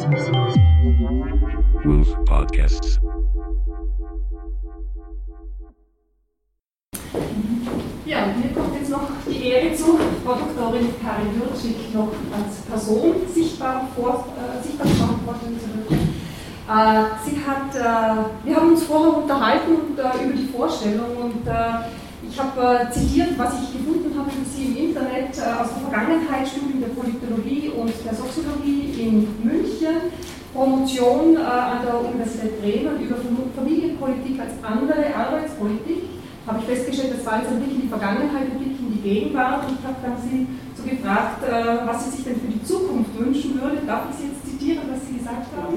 Wolf Podcasts. Ja, und mir kommt jetzt noch die Ehre zu, Frau Doktorin Karin Würtschig noch als Person sichtbar verantwortlich zu werden. Wir haben uns vorher unterhalten über die Vorstellung und ich habe zitiert, was ich gefunden habe für Sie im Internet aus der Vergangenheitsstudium der Politologie und der Soziologie in München, Promotion an der Universität Bremen über Familienpolitik als andere Arbeitspolitik. Habe ich festgestellt, das war jetzt ein Blick in die Vergangenheit, ein Blick in die Gegenwart und ich habe dann Sie so gefragt, was Sie sich denn für die Zukunft wünschen würde. Darf ich Sie jetzt zitieren, was Sie gesagt haben?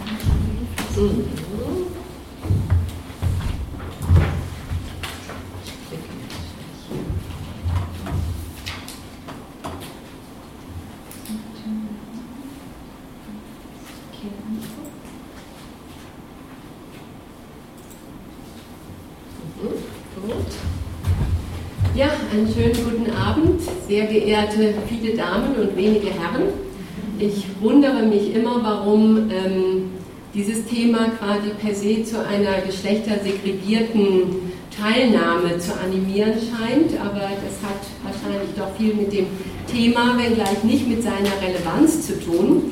Ja, einen schönen guten Abend, sehr geehrte viele Damen und wenige Herren. Ich wundere mich immer, warum dieses Thema quasi per se zu einer geschlechtersegregierten Teilnahme zu animieren scheint, aber das hat wahrscheinlich doch viel mit dem Thema, wenngleich nicht mit seiner Relevanz zu tun.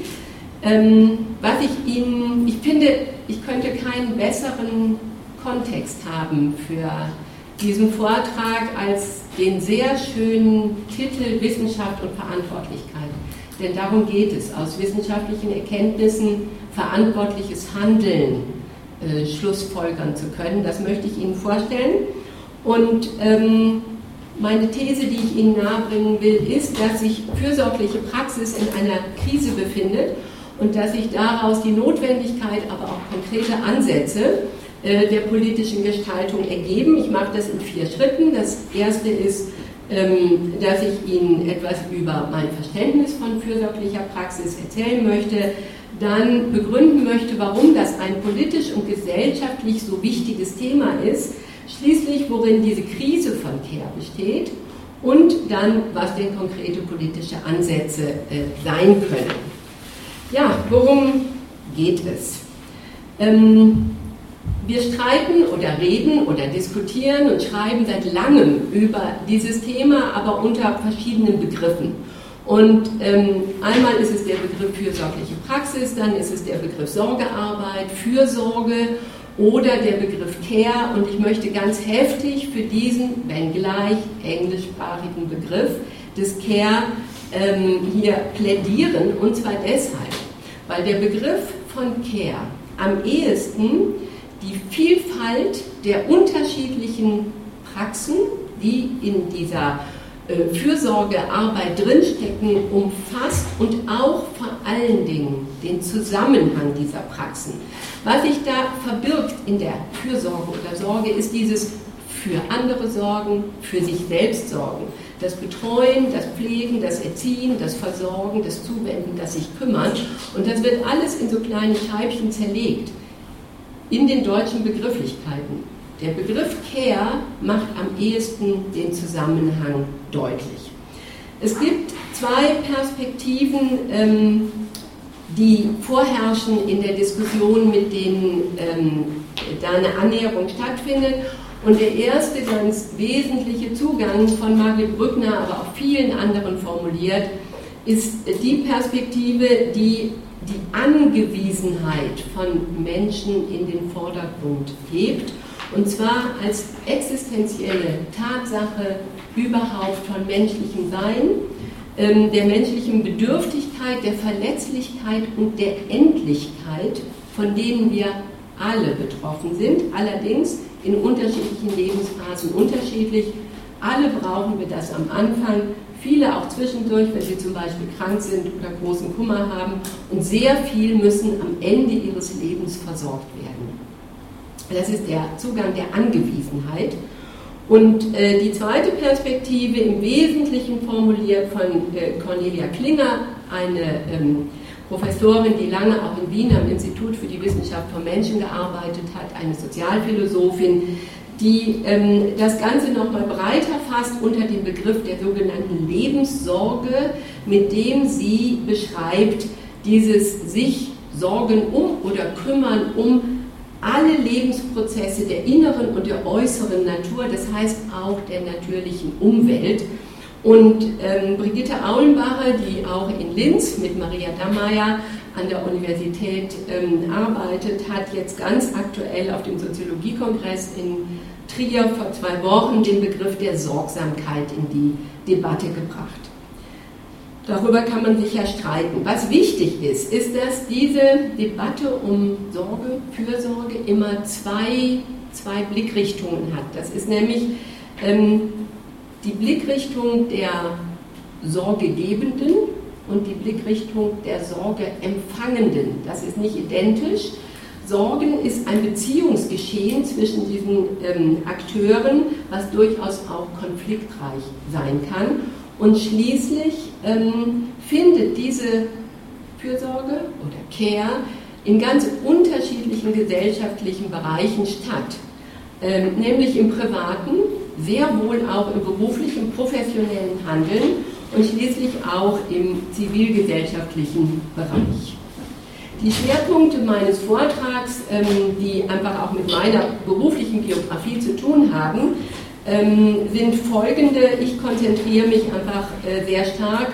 Ich finde, ich könnte keinen besseren Kontext haben für diesen Vortrag als den sehr schönen Titel Wissenschaft und Verantwortlichkeit. Denn darum geht es, aus wissenschaftlichen Erkenntnissen verantwortliches Handeln schlussfolgern zu können. Das möchte ich Ihnen vorstellen. Und meine These, die ich Ihnen nahebringen will, ist, dass sich fürsorgliche Praxis in einer Krise befindet und dass sich daraus die Notwendigkeit, aber auch konkrete Ansätze der politischen Gestaltung ergeben. Ich mache das in 4 Schritten. Das erste ist, dass ich Ihnen etwas über mein Verständnis von fürsorglicher Praxis erzählen möchte, dann begründen möchte, warum das ein politisch und gesellschaftlich so wichtiges Thema ist, schließlich worin diese Krise von Care besteht und dann, was denn konkrete politische Ansätze sein können. Ja, worum geht es? Wir streiten oder reden oder diskutieren und schreiben seit langem über dieses Thema, aber unter verschiedenen Begriffen. Und einmal ist es der Begriff fürsorgliche Praxis, dann ist es der Begriff Sorgearbeit, Fürsorge oder der Begriff Care. Und ich möchte ganz heftig für diesen, wenngleich englischsprachigen Begriff des Care hier plädieren. Und zwar deshalb, weil der Begriff von Care am ehesten die Vielfalt der unterschiedlichen Praxen, die in dieser Fürsorgearbeit drinstecken, umfasst und auch vor allen Dingen den Zusammenhang dieser Praxen. Was sich da verbirgt in der Fürsorge oder Sorge, ist dieses für andere sorgen, für sich selbst sorgen. Das Betreuen, das Pflegen, das Erziehen, das Versorgen, das Zuwenden, das sich kümmern. Und das wird alles in so kleine Scheibchen zerlegt in den deutschen Begrifflichkeiten. Der Begriff Care macht am ehesten den Zusammenhang deutlich. Es gibt 2 Perspektiven, die vorherrschen in der Diskussion, mit denen da eine Annäherung stattfindet. Und der erste ganz wesentliche Zugang von Margret Brückner, aber auch vielen anderen formuliert, ist die Perspektive, die die Angewiesenheit von Menschen in den Vordergrund hebt, und zwar als existenzielle Tatsache überhaupt von menschlichem Sein, der menschlichen Bedürftigkeit, der Verletzlichkeit und der Endlichkeit, von denen wir alle betroffen sind, allerdings in unterschiedlichen Lebensphasen unterschiedlich. Alle brauchen wir das am Anfang, viele auch zwischendurch, wenn sie zum Beispiel krank sind oder großen Kummer haben, und sehr viel müssen am Ende ihres Lebens versorgt werden. Das ist der Zugang der Angewiesenheit. Und die zweite Perspektive, im Wesentlichen formuliert von Cornelia Klinger, eine Professorin, die lange auch in Wien am Institut für die Wissenschaft von Menschen gearbeitet hat, eine Sozialphilosophin, die das Ganze nochmal breiter fasst unter dem Begriff der sogenannten Lebenssorge, mit dem sie beschreibt, dieses sich sorgen oder kümmern um alle Lebensprozesse der inneren und der äußeren Natur, das heißt auch der natürlichen Umwelt. Und Brigitte Aulenbacher, die auch in Linz mit Maria Dammeier an der Universität arbeitet, hat jetzt ganz aktuell auf dem Soziologiekongress in Trier vor 2 Wochen den Begriff der Sorgsamkeit in die Debatte gebracht. Darüber kann man sich ja streiten. Was wichtig ist, dass diese Debatte um Sorge, Fürsorge immer zwei Blickrichtungen hat. Das ist nämlich die Blickrichtung der Sorgegebenden und die Blickrichtung der Sorgeempfangenden. Das ist nicht identisch. Sorgen ist ein Beziehungsgeschehen zwischen diesen Akteuren, was durchaus auch konfliktreich sein kann. Und schließlich findet diese Fürsorge oder Care in ganz unterschiedlichen gesellschaftlichen Bereichen statt. Nämlich im privaten, sehr wohl auch im beruflichen, professionellen Handeln und schließlich auch im zivilgesellschaftlichen Bereich. Die Schwerpunkte meines Vortrags, die einfach auch mit meiner beruflichen Biografie zu tun haben, sind folgende. Ich konzentriere mich einfach sehr stark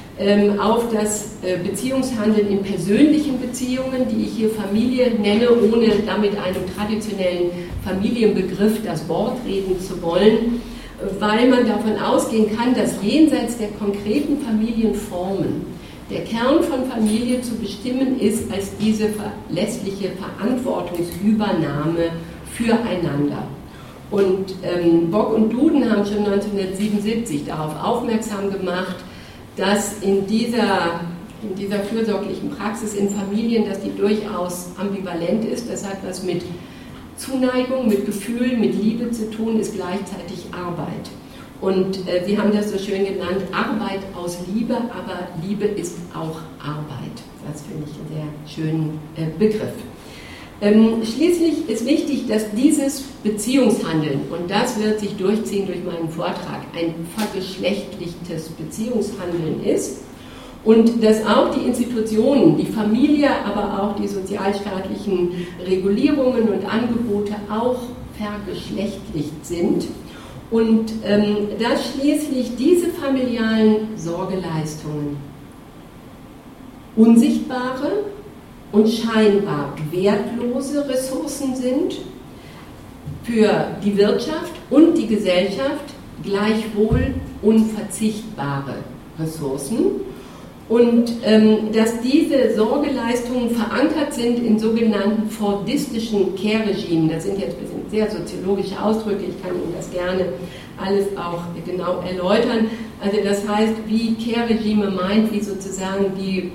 auf das Beziehungshandeln in persönlichen Beziehungen, die ich hier Familie nenne, ohne damit einem traditionellen Familienbegriff das Wort reden zu wollen, weil man davon ausgehen kann, dass jenseits der konkreten Familienformen der Kern von Familie zu bestimmen ist als diese verlässliche Verantwortungsübernahme füreinander. Und Bock und Duden haben schon 1977 darauf aufmerksam gemacht, dass in dieser fürsorglichen Praxis in Familien, dass die durchaus ambivalent ist. Das hat was mit Zuneigung, mit Gefühl, mit Liebe zu tun, ist gleichzeitig Arbeit. Und Sie haben das so schön genannt, Arbeit aus Liebe, aber Liebe ist auch Arbeit. Das finde ich einen sehr schönen Begriff. Schließlich ist wichtig, dass dieses Beziehungshandeln, und das wird sich durchziehen durch meinen Vortrag, ein vergeschlechtlichtes Beziehungshandeln ist und dass auch die Institutionen, die Familie, aber auch die sozialstaatlichen Regulierungen und Angebote auch vergeschlechtlicht sind und dass schließlich diese familialen Sorgeleistungen unsichtbare und scheinbar wertlose Ressourcen sind, für die Wirtschaft und die Gesellschaft gleichwohl unverzichtbare Ressourcen und dass diese Sorgeleistungen verankert sind in sogenannten fordistischen Care-Regimen. Das sind jetzt ein bisschen sehr soziologische Ausdrücke, ich kann Ihnen das gerne alles auch genau erläutern. Also das heißt, wie Care-Regime meint, wie sozusagen die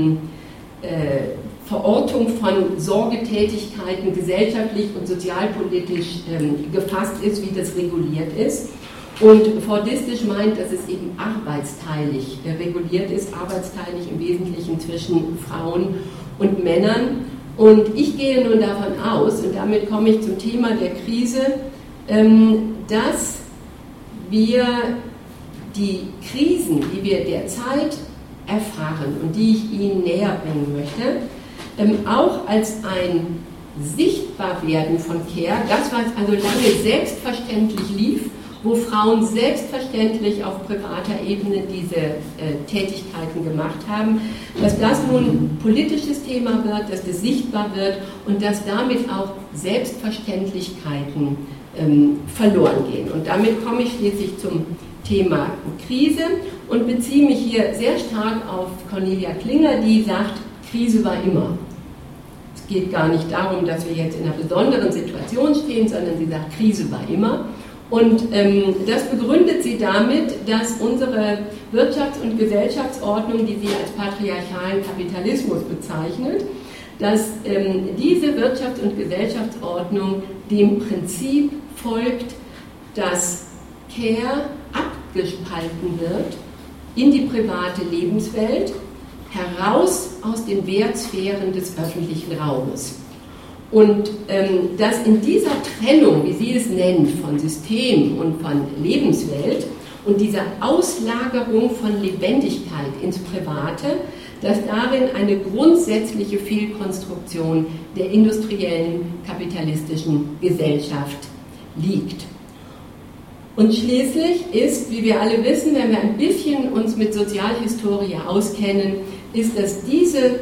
Verortung von Sorgetätigkeiten gesellschaftlich und sozialpolitisch gefasst ist, wie das reguliert ist. Und fordistisch meint, dass es eben arbeitsteilig reguliert ist, arbeitsteilig im Wesentlichen zwischen Frauen und Männern. Und ich gehe nun davon aus, und damit komme ich zum Thema der Krise, dass wir die Krisen, die wir derzeit erfahren und die ich Ihnen näher bringen möchte, auch als ein Sichtbarwerden von Care, das was also lange selbstverständlich lief, wo Frauen selbstverständlich auf privater Ebene diese Tätigkeiten gemacht haben, dass das nun politisches Thema wird, dass das sichtbar wird und dass damit auch Selbstverständlichkeiten verloren gehen. Und damit komme ich schließlich zum Thema Krise und beziehe mich hier sehr stark auf Cornelia Klinger, die sagt, Krise war immer. Es geht gar nicht darum, dass wir jetzt in einer besonderen Situation stehen, sondern sie sagt, Krise war immer. Und das begründet sie damit, dass unsere Wirtschafts- und Gesellschaftsordnung, die sie als patriarchalen Kapitalismus bezeichnet, dass diese Wirtschafts- und Gesellschaftsordnung dem Prinzip folgt, dass Care abgespalten wird in die private Lebenswelt, heraus aus den Wertsphären des öffentlichen Raumes. Und dass in dieser Trennung, wie sie es nennt, von System und von Lebenswelt und dieser Auslagerung von Lebendigkeit ins Private, dass darin eine grundsätzliche Fehlkonstruktion der industriellen kapitalistischen Gesellschaft liegt. Und schließlich ist, wie wir alle wissen, wenn wir ein bisschen uns mit Sozialhistorie auskennen, ist, dass diese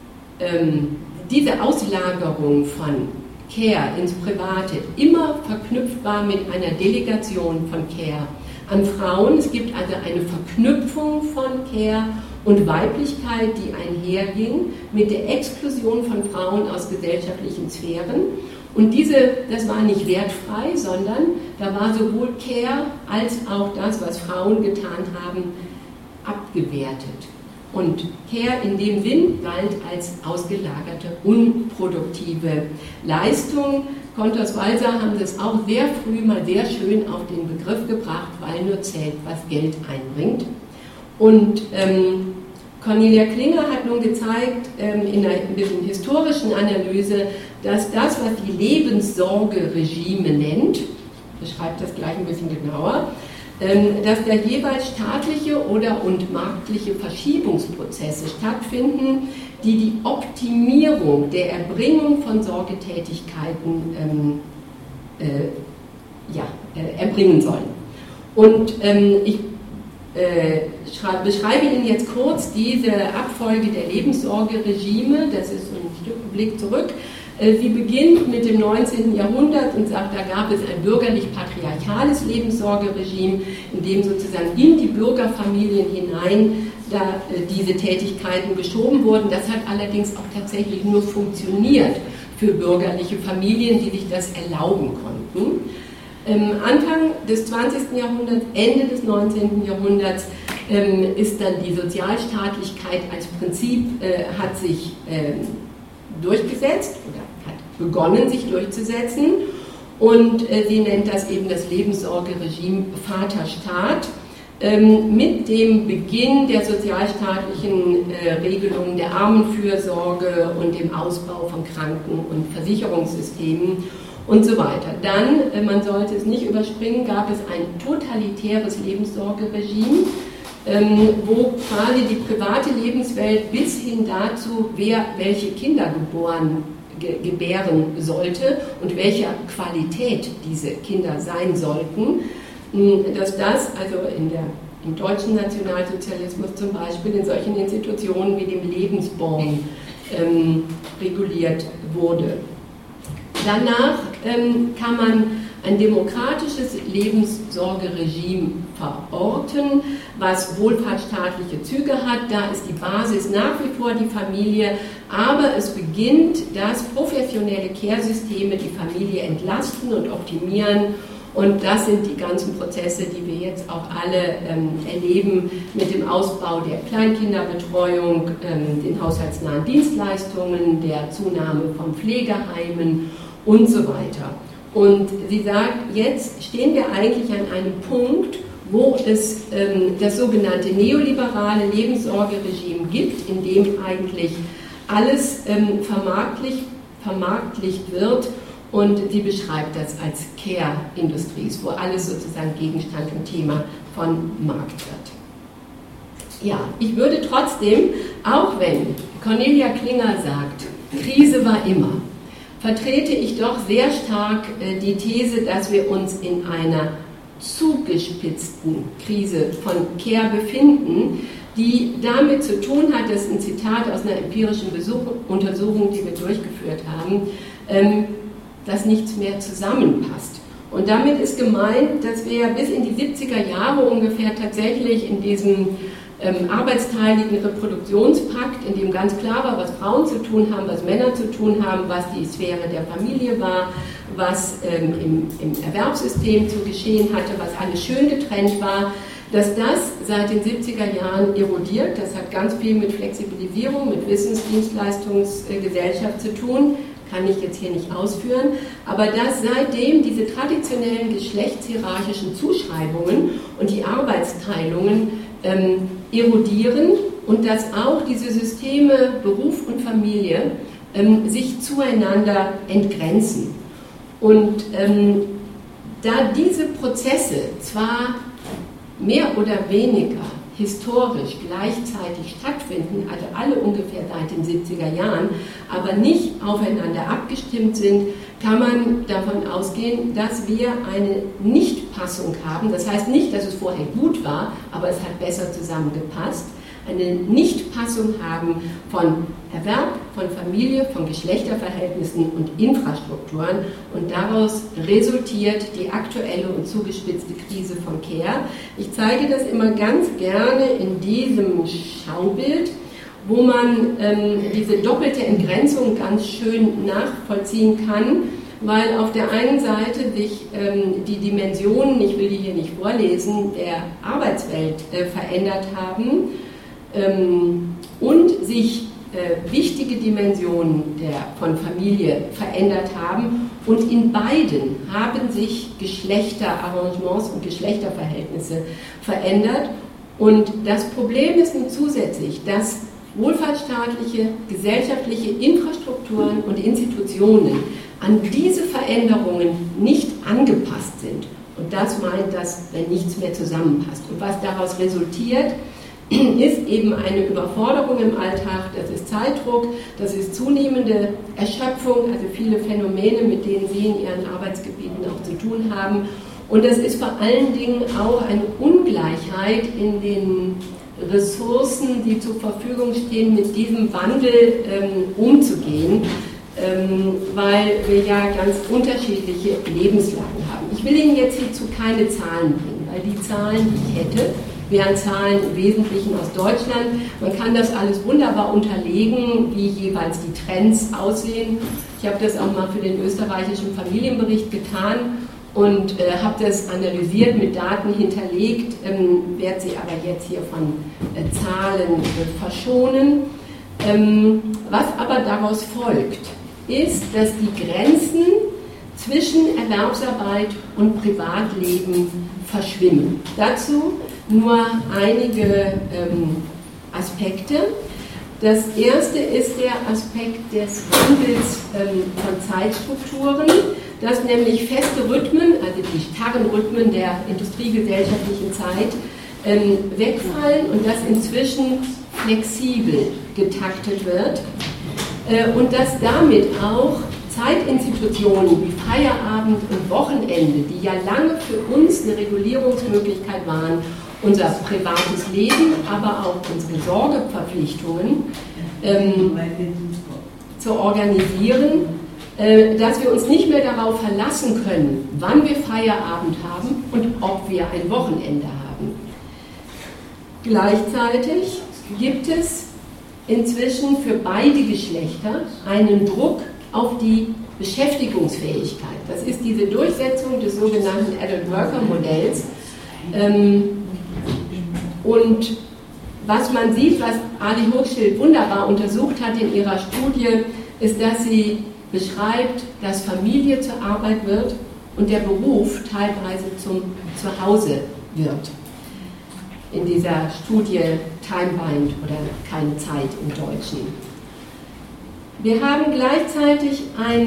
Auslagerung von Care ins Private immer verknüpft war mit einer Delegation von Care an Frauen. Es gibt also eine Verknüpfung von Care und Weiblichkeit, die einherging mit der Exklusion von Frauen aus gesellschaftlichen Sphären. Und das war nicht wertfrei, sondern da war sowohl Care als auch das, was Frauen getan haben, abgewertet. Und Care in dem Sinn galt als ausgelagerte, unproduktive Leistung. Contos-Walser haben das auch sehr früh mal sehr schön auf den Begriff gebracht, weil nur zählt, was Geld einbringt. Und Cornelia Klinger hat nun gezeigt, in einer ein bisschen historischen Analyse, dass das, was die Lebenssorgeregime nennt, ich beschreibe das gleich ein bisschen genauer, dass da jeweils staatliche und marktliche Verschiebungsprozesse stattfinden, die die Optimierung der Erbringung von Sorgetätigkeiten erbringen sollen. Und ich beschreibe Ihnen jetzt kurz diese Abfolge der Lebenssorgeregime, das ist so ein Stück Blick zurück. Sie beginnt mit dem 19. Jahrhundert und sagt, da gab es ein bürgerlich-patriarchales Lebenssorgeregime, in dem sozusagen in die Bürgerfamilien hinein diese Tätigkeiten geschoben wurden. Das hat allerdings auch tatsächlich nur funktioniert für bürgerliche Familien, die sich das erlauben konnten. Anfang des 20. Jahrhunderts, Ende des 19. Jahrhunderts ist dann die Sozialstaatlichkeit als Prinzip hat sich durchgesetzt oder hat begonnen, sich durchzusetzen, und sie nennt das eben das Lebenssorgeregime Vaterstaat. Mit dem Beginn der sozialstaatlichen Regelungen der Armenfürsorge und dem Ausbau von Kranken- und Versicherungssystemen und so weiter. Dann, man sollte es nicht überspringen, gab es ein totalitäres Lebenssorgeregime, wo quasi die private Lebenswelt bis hin dazu, wer welche Kinder gebären sollte und welcher Qualität diese Kinder sein sollten, dass das also im deutschen Nationalsozialismus zum Beispiel in solchen Institutionen wie dem Lebensborn reguliert wurde. Danach kann man ein demokratisches Lebenssorgeregime verorten, was wohlfahrtsstaatliche Züge hat. Da ist die Basis nach wie vor die Familie, aber es beginnt, dass professionelle Care-Systeme die Familie entlasten und optimieren. Und das sind die ganzen Prozesse, die wir jetzt auch alle erleben mit dem Ausbau der Kleinkinderbetreuung, den haushaltsnahen Dienstleistungen, der Zunahme von Pflegeheimen und so weiter. Und sie sagt, jetzt stehen wir eigentlich an einem Punkt, wo es das sogenannte neoliberale Lebenssorgeregime gibt, in dem eigentlich alles vermarktlicht wird, und sie beschreibt das als Care-Industries, wo alles sozusagen Gegenstand und Thema von Markt wird. Ja, ich würde trotzdem, auch wenn Cornelia Klinger sagt, Krise war immer, vertrete ich doch sehr stark die These, dass wir uns in einer zugespitzten Krise von Care befinden, die damit zu tun hat, das ist ein Zitat aus einer empirischen Untersuchung, die wir durchgeführt haben, dass nichts mehr zusammenpasst. Und damit ist gemeint, dass wir bis in die 70er Jahre ungefähr tatsächlich in diesem arbeitsteiligen Reproduktionspakt, in dem ganz klar war, was Frauen zu tun haben, was Männer zu tun haben, was die Sphäre der Familie war, was im Erwerbssystem zu geschehen hatte, was alles schön getrennt war, dass das seit den 70er Jahren erodiert. Das hat ganz viel mit Flexibilisierung, mit Wissensdienstleistungsgesellschaft zu tun, kann ich jetzt hier nicht ausführen, aber dass seitdem diese traditionellen geschlechtshierarchischen Zuschreibungen und die Arbeitsteilungen erodieren und dass auch diese Systeme Beruf und Familie sich zueinander entgrenzen. Und da diese Prozesse zwar mehr oder weniger historisch gleichzeitig stattfinden, also alle ungefähr seit den 70er Jahren, aber nicht aufeinander abgestimmt sind, kann man davon ausgehen, dass wir eine Nichtpassung haben. Das heißt nicht, dass es vorher gut war, aber es hat besser zusammengepasst. Eine Nichtpassung haben von Erwerb, von Familie, von Geschlechterverhältnissen und Infrastrukturen, und daraus resultiert die aktuelle und zugespitzte Krise von Care. Ich zeige das immer ganz gerne in diesem Schaubild, wo man diese doppelte Entgrenzung ganz schön nachvollziehen kann, weil auf der einen Seite sich die Dimensionen, ich will die hier nicht vorlesen, der Arbeitswelt verändert haben, und sich wichtige Dimensionen von Familie verändert haben, und in beiden haben sich Geschlechterarrangements und Geschlechterverhältnisse verändert. Und das Problem ist nun zusätzlich, dass wohlfahrtsstaatliche, gesellschaftliche Infrastrukturen und Institutionen an diese Veränderungen nicht angepasst sind. Und das meint, dass wenn nichts mehr zusammenpasst. Und was daraus resultiert, ist eben eine Überforderung im Alltag, das ist Zeitdruck, das ist zunehmende Erschöpfung, also viele Phänomene, mit denen Sie in Ihren Arbeitsgebieten auch zu tun haben. Und das ist vor allen Dingen auch eine Ungleichheit in den Ressourcen, die zur Verfügung stehen, mit diesem Wandel umzugehen, weil wir ja ganz unterschiedliche Lebenslagen haben. Ich will Ihnen jetzt hierzu keine Zahlen bringen, weil die Zahlen, die ich hätte, wären Zahlen im Wesentlichen aus Deutschland. Man kann das alles wunderbar unterlegen, wie jeweils die Trends aussehen. Ich habe das auch mal für den österreichischen Familienbericht getan und habe das analysiert, mit Daten hinterlegt, werde sie aber jetzt hier von Zahlen verschonen. Was aber daraus folgt, ist, dass die Grenzen zwischen Erwerbsarbeit und Privatleben verschwimmen. Dazu nur einige Aspekte. Das erste ist der Aspekt des Wandels von Zeitstrukturen, dass nämlich feste Rhythmen, also die starren Rhythmen der industriegesellschaftlichen Zeit, wegfallen und dass inzwischen flexibel getaktet wird und dass damit auch Zeitinstitutionen wie Feierabend und Wochenende, die ja lange für uns eine Regulierungsmöglichkeit waren, unser privates Leben, aber auch unsere Sorgeverpflichtungen zu organisieren, dass wir uns nicht mehr darauf verlassen können, wann wir Feierabend haben und ob wir ein Wochenende haben. Gleichzeitig gibt es inzwischen für beide Geschlechter einen Druck auf die Beschäftigungsfähigkeit. Das ist diese Durchsetzung des sogenannten Adult Worker Modells. Und was man sieht, was Ali Hochschild wunderbar untersucht hat in ihrer Studie, ist, dass sie beschreibt, dass Familie zur Arbeit wird und der Beruf teilweise zum Zuhause wird. In dieser Studie Timebound oder Keine Zeit im Deutschen. Wir haben gleichzeitig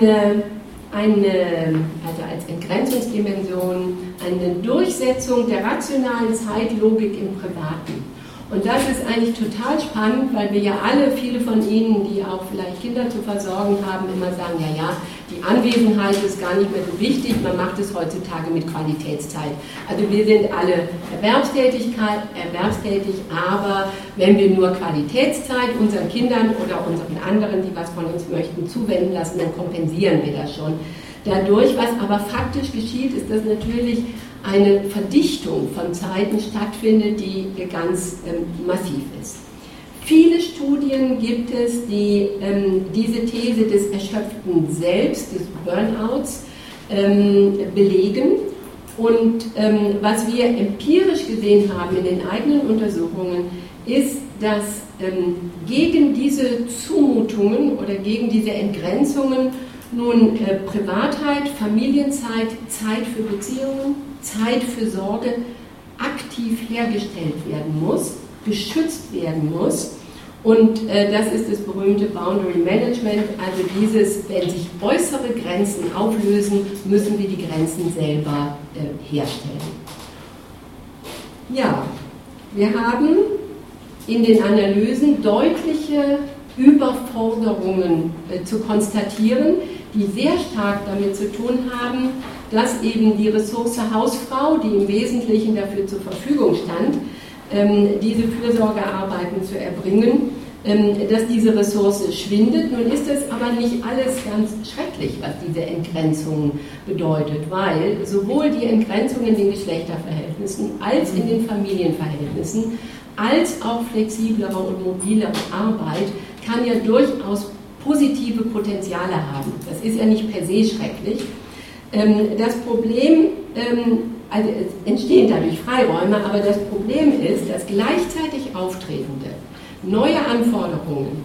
also als Entgrenzungsdimension eine Durchsetzung der rationalen Zeitlogik im Privaten. Und das ist eigentlich total spannend, weil wir ja alle, viele von Ihnen, die auch vielleicht Kinder zu versorgen haben, immer sagen, ja, die Anwesenheit ist gar nicht mehr so wichtig, man macht es heutzutage mit Qualitätszeit. Also wir sind alle erwerbstätig, aber wenn wir nur Qualitätszeit unseren Kindern oder unseren anderen, die was von uns möchten, zuwenden lassen, dann kompensieren wir das schon. Dadurch, was aber faktisch geschieht, ist, dass natürlich eine Verdichtung von Zeiten stattfindet, die ganz massiv ist. Viele Studien gibt es, die diese These des erschöpften Selbst, des Burnouts, belegen. Und was wir empirisch gesehen haben in den eigenen Untersuchungen, ist, dass gegen diese Zumutungen oder gegen diese Entgrenzungen nun Privatheit, Familienzeit, Zeit für Beziehungen, Zeit für Sorge aktiv hergestellt werden muss, geschützt werden muss. Und das ist das berühmte Boundary Management, also dieses, wenn sich äußere Grenzen auflösen, müssen wir die Grenzen selber herstellen. Ja, Wir haben in den Analysen deutliche Überforderungen zu konstatieren, die sehr stark damit zu tun haben, dass eben die Ressource Hausfrau, die im Wesentlichen dafür zur Verfügung stand, diese Fürsorgearbeiten zu erbringen, dass diese Ressource schwindet. Nun ist es aber nicht alles ganz schrecklich, was diese Entgrenzung bedeutet, weil sowohl die Entgrenzung in den Geschlechterverhältnissen als in den Familienverhältnissen als auch flexiblere und mobilere Arbeit kann ja durchaus positive Potenziale haben. Das ist ja nicht per se schrecklich. Das Problem, also es entstehen dadurch Freiräume, aber das Problem ist, dass gleichzeitig auftretende neue Anforderungen,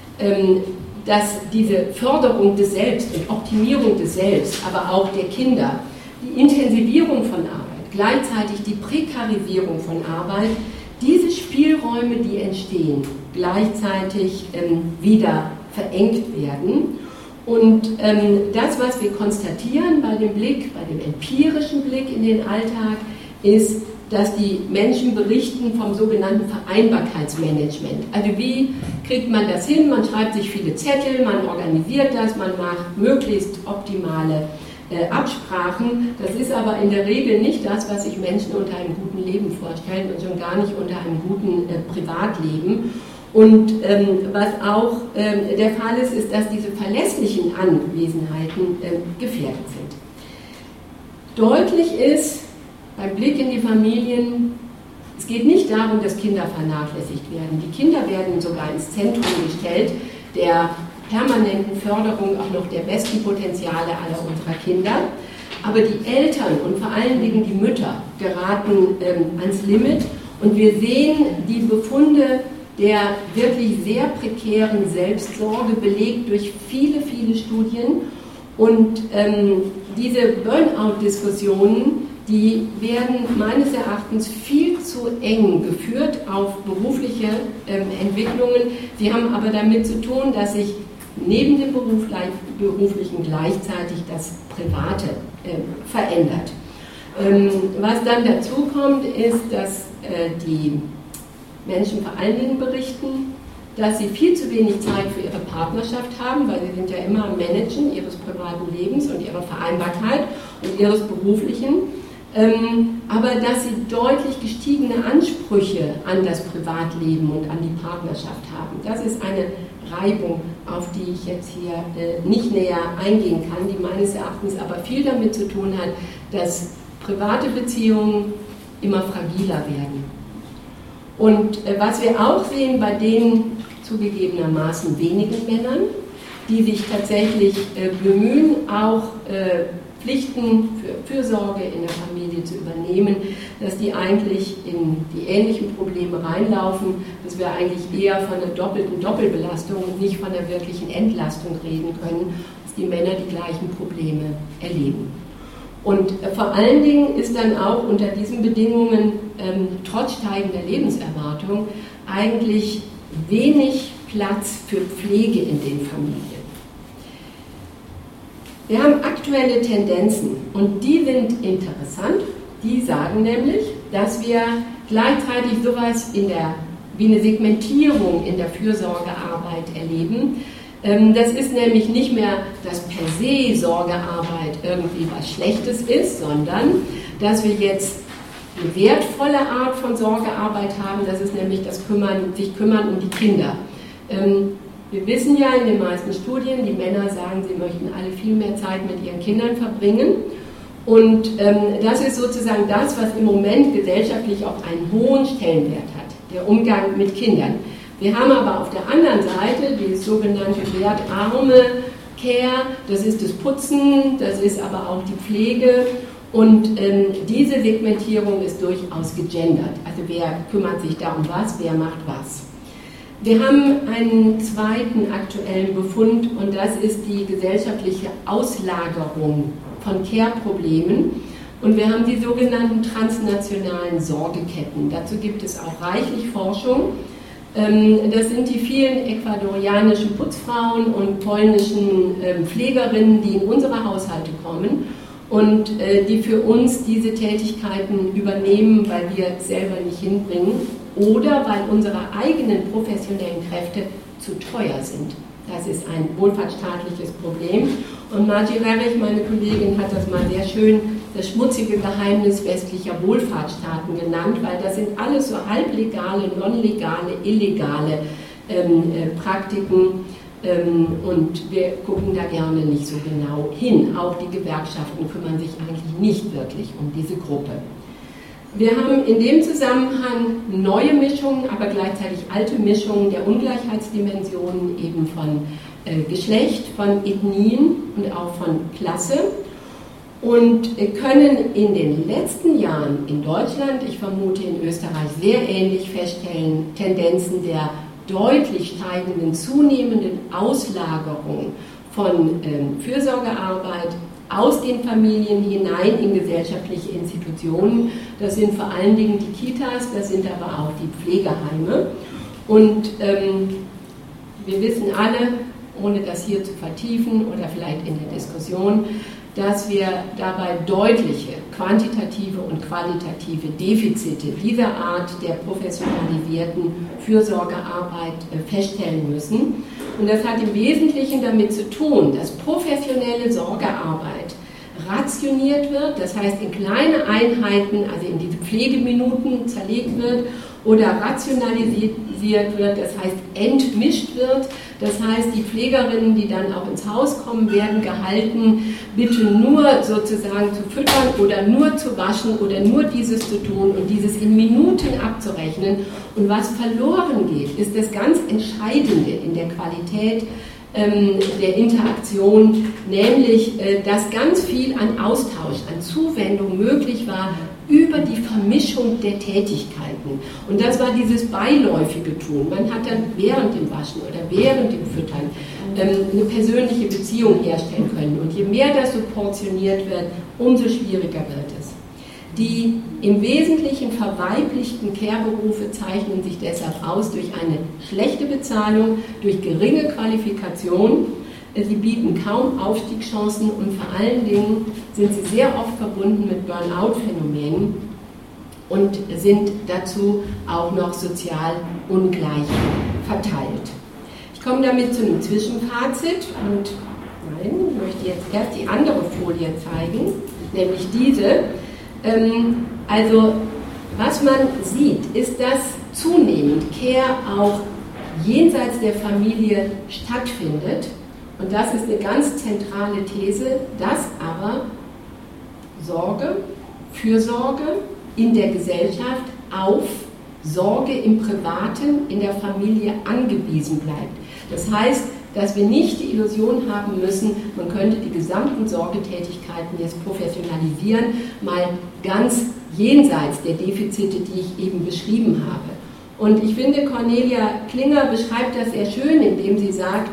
dass diese Förderung des Selbst und Optimierung des Selbst, aber auch der Kinder, die Intensivierung von Arbeit, gleichzeitig die Prekarisierung von Arbeit, diese Spielräume, die entstehen, gleichzeitig wieder verengt werden. Und das, was wir konstatieren bei dem empirischen Blick in den Alltag, ist, dass die Menschen berichten vom sogenannten Vereinbarkeitsmanagement. Also wie kriegt man das hin? Man schreibt sich viele Zettel, man organisiert das, man macht möglichst optimale Absprachen. Das ist aber in der Regel nicht das, was sich Menschen unter einem guten Leben vorstellen und schon gar nicht unter einem guten Privatleben. Und was auch der Fall ist, ist, dass diese verlässlichen Anwesenheiten gefährdet sind. Deutlich ist beim Blick in die Familien, es geht nicht darum, dass Kinder vernachlässigt werden. Die Kinder werden sogar ins Zentrum gestellt der permanenten Förderung auch noch der besten Potenziale aller unserer Kinder. Aber die Eltern und vor allen Dingen die Mütter geraten ans Limit und wir sehen die Befunde der wirklich sehr prekären Selbstsorge belegt durch viele, viele Studien und diese Burnout-Diskussionen, die werden meines Erachtens viel zu eng geführt auf berufliche Entwicklungen. Sie haben aber damit zu tun, dass sich neben dem Beruflichen gleichzeitig das Private verändert. Was dann dazu kommt, ist, dass die Menschen vor allen Dingen berichten, dass sie viel zu wenig Zeit für ihre Partnerschaft haben, weil sie sind ja immer am Managen ihres privaten Lebens und ihrer Vereinbarkeit und ihres beruflichen. Aber dass sie deutlich gestiegene Ansprüche an das Privatleben und an die Partnerschaft haben. Das ist eine Reibung, auf die ich jetzt hier nicht näher eingehen kann, die meines Erachtens aber viel damit zu tun hat, dass private Beziehungen immer fragiler werden. Und was wir auch sehen bei den zugegebenermaßen wenigen Männern, die sich tatsächlich bemühen, auch Pflichten für Fürsorge in der Familie zu übernehmen, dass die eigentlich in die ähnlichen Probleme reinlaufen, dass wir eigentlich eher von einer doppelten Doppelbelastung und nicht von einer wirklichen Entlastung reden können, dass die Männer die gleichen Probleme erleben. Und vor allen Dingen ist dann auch unter diesen Bedingungen trotz steigender Lebenserwartung eigentlich wenig Platz für Pflege in den Familien. Wir haben aktuelle Tendenzen und die sind interessant. Die sagen nämlich, dass wir gleichzeitig sowas wie eine Segmentierung in der Fürsorgearbeit erleben. Das ist nämlich nicht mehr, dass per se Sorgearbeit irgendwie was Schlechtes ist, sondern dass wir jetzt eine wertvolle Art von Sorgearbeit haben, das ist nämlich das sich kümmern um die Kinder. Wir wissen ja in den meisten Studien, die Männer sagen, sie möchten alle viel mehr Zeit mit ihren Kindern verbringen. Und das ist sozusagen das, was im Moment gesellschaftlich auch einen hohen Stellenwert hat, der Umgang mit Kindern. Wir haben aber auf der anderen Seite die sogenannte wertarme Care, das ist das Putzen, das ist aber auch die Pflege. Und diese Segmentierung ist durchaus gegendert. Also wer kümmert sich da um was, wer macht was. Wir haben einen zweiten aktuellen Befund und das ist die gesellschaftliche Auslagerung von Care-Problemen. Und wir haben die sogenannten transnationalen Sorgeketten. Dazu gibt es auch reichlich Forschung. Das sind die vielen ecuadorianischen Putzfrauen und polnischen Pflegerinnen, die in unsere Haushalte kommen und die für uns diese Tätigkeiten übernehmen, weil wir es selber nicht hinbringen. oder weil unsere eigenen professionellen Kräfte zu teuer sind. Das ist ein wohlfahrtsstaatliches Problem. Und Margie Rerich, meine Kollegin, hat das mal sehr schön das schmutzige Geheimnis westlicher Wohlfahrtsstaaten genannt, weil das sind alles so halblegale, non-legale, illegale Praktiken. Und wir gucken da gerne nicht so genau hin. Auch die Gewerkschaften kümmern sich eigentlich nicht wirklich um diese Gruppe. Wir haben in dem Zusammenhang neue Mischungen, aber gleichzeitig alte Mischungen der Ungleichheitsdimensionen eben von Geschlecht, von Ethnien und auch von Klasse und können in den letzten Jahren in Deutschland, ich vermute in Österreich sehr ähnlich feststellen, Tendenzen der deutlich steigenden, zunehmenden Auslagerung von Fürsorgearbeit aus den Familien hinein in gesellschaftliche Institutionen. Das sind vor allen Dingen die Kitas, das sind aber auch die Pflegeheime. Und wir wissen alle, ohne das hier zu vertiefen oder vielleicht in der Diskussion, dass wir dabei deutliche quantitative und qualitative Defizite dieser Art der professionalisierten Fürsorgearbeit feststellen müssen. Und das hat im Wesentlichen damit zu tun, dass professionelle Sorgearbeit rationiert wird, das heißt in kleine Einheiten, also in diese Pflegeminuten zerlegt wird oder rationalisiert wird, das heißt entmischt wird. Das heißt, die Pflegerinnen, die dann auch ins Haus kommen, werden gehalten, bitte nur sozusagen zu füttern oder nur zu waschen oder nur dieses zu tun und dieses in Minuten abzurechnen. Und was verloren geht, ist das ganz Entscheidende in der Qualität der Interaktion, nämlich dass ganz viel an Austausch, an Zuwendung möglich war über die Vermischung der Tätigkeiten. Und das war dieses beiläufige Tun. Man hat dann während dem Waschen oder während dem Füttern eine persönliche Beziehung herstellen können. Und je mehr das so portioniert wird, umso schwieriger wird es. Die im Wesentlichen verweiblichten Care-Berufe zeichnen sich deshalb aus durch eine schlechte Bezahlung, durch geringe Qualifikation. Sie bieten kaum Aufstiegschancen und vor allen Dingen sind sie sehr oft verbunden mit Burnout-Phänomenen und sind dazu auch noch sozial ungleich verteilt. Ich komme damit zu einem Zwischenfazit und ich möchte jetzt erst die andere Folie zeigen, nämlich diese. Also, was man sieht, ist, dass zunehmend Care auch jenseits der Familie stattfindet. Und das ist eine ganz zentrale These, dass aber Sorge, Fürsorge in der Gesellschaft auf Sorge im Privaten, in der Familie angewiesen bleibt. Das heißt, dass wir nicht die Illusion haben müssen, man könnte die gesamten Sorgetätigkeiten jetzt professionalisieren, mal ganz jenseits der Defizite, die ich eben beschrieben habe. Und ich finde, Cornelia Klinger beschreibt das sehr schön, indem sie sagt,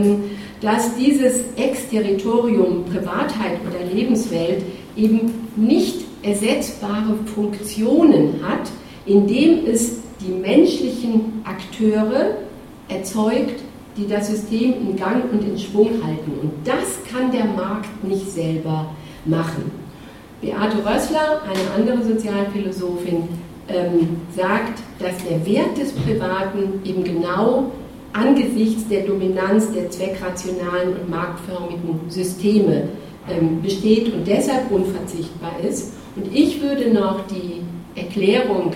dass dieses Exterritorium Privatheit oder Lebenswelt eben nicht ersetzbare Funktionen hat, indem es die menschlichen Akteure erzeugt, die das System in Gang und in Schwung halten. Und das kann der Markt nicht selber machen. Beate Rössler, eine andere Sozialphilosophin, sagt, dass der Wert des Privaten eben genau angesichts der Dominanz der zweckrationalen und marktförmigen Systeme besteht und deshalb unverzichtbar ist. Und ich würde noch die Erklärung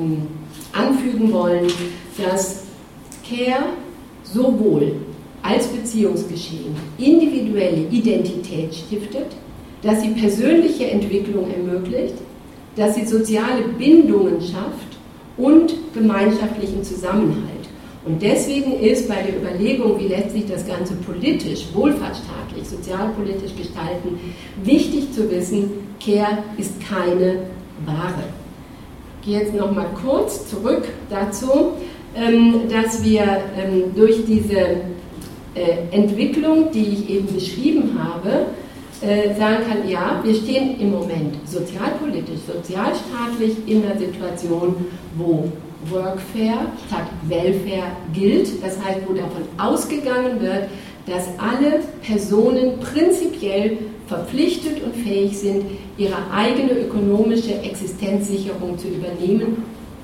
anfügen wollen, dass Care sowohl als Beziehungsgeschehen individuelle Identität stiftet, dass sie persönliche Entwicklung ermöglicht, dass sie soziale Bindungen schafft und gemeinschaftlichen Zusammenhalt. Und deswegen ist bei der Überlegung, wie lässt sich das Ganze politisch, wohlfahrtsstaatlich, sozialpolitisch gestalten, wichtig zu wissen, Care ist keine Ware. Ich gehe jetzt noch mal kurz zurück dazu, dass wir durch diese Entwicklung, die ich eben beschrieben habe, sagen kann, ja, wir stehen im Moment sozialpolitisch, sozialstaatlich in einer Situation, wo Workfare statt Welfare gilt, das heißt, wo davon ausgegangen wird, dass alle Personen prinzipiell verpflichtet und fähig sind, ihre eigene ökonomische Existenzsicherung zu übernehmen,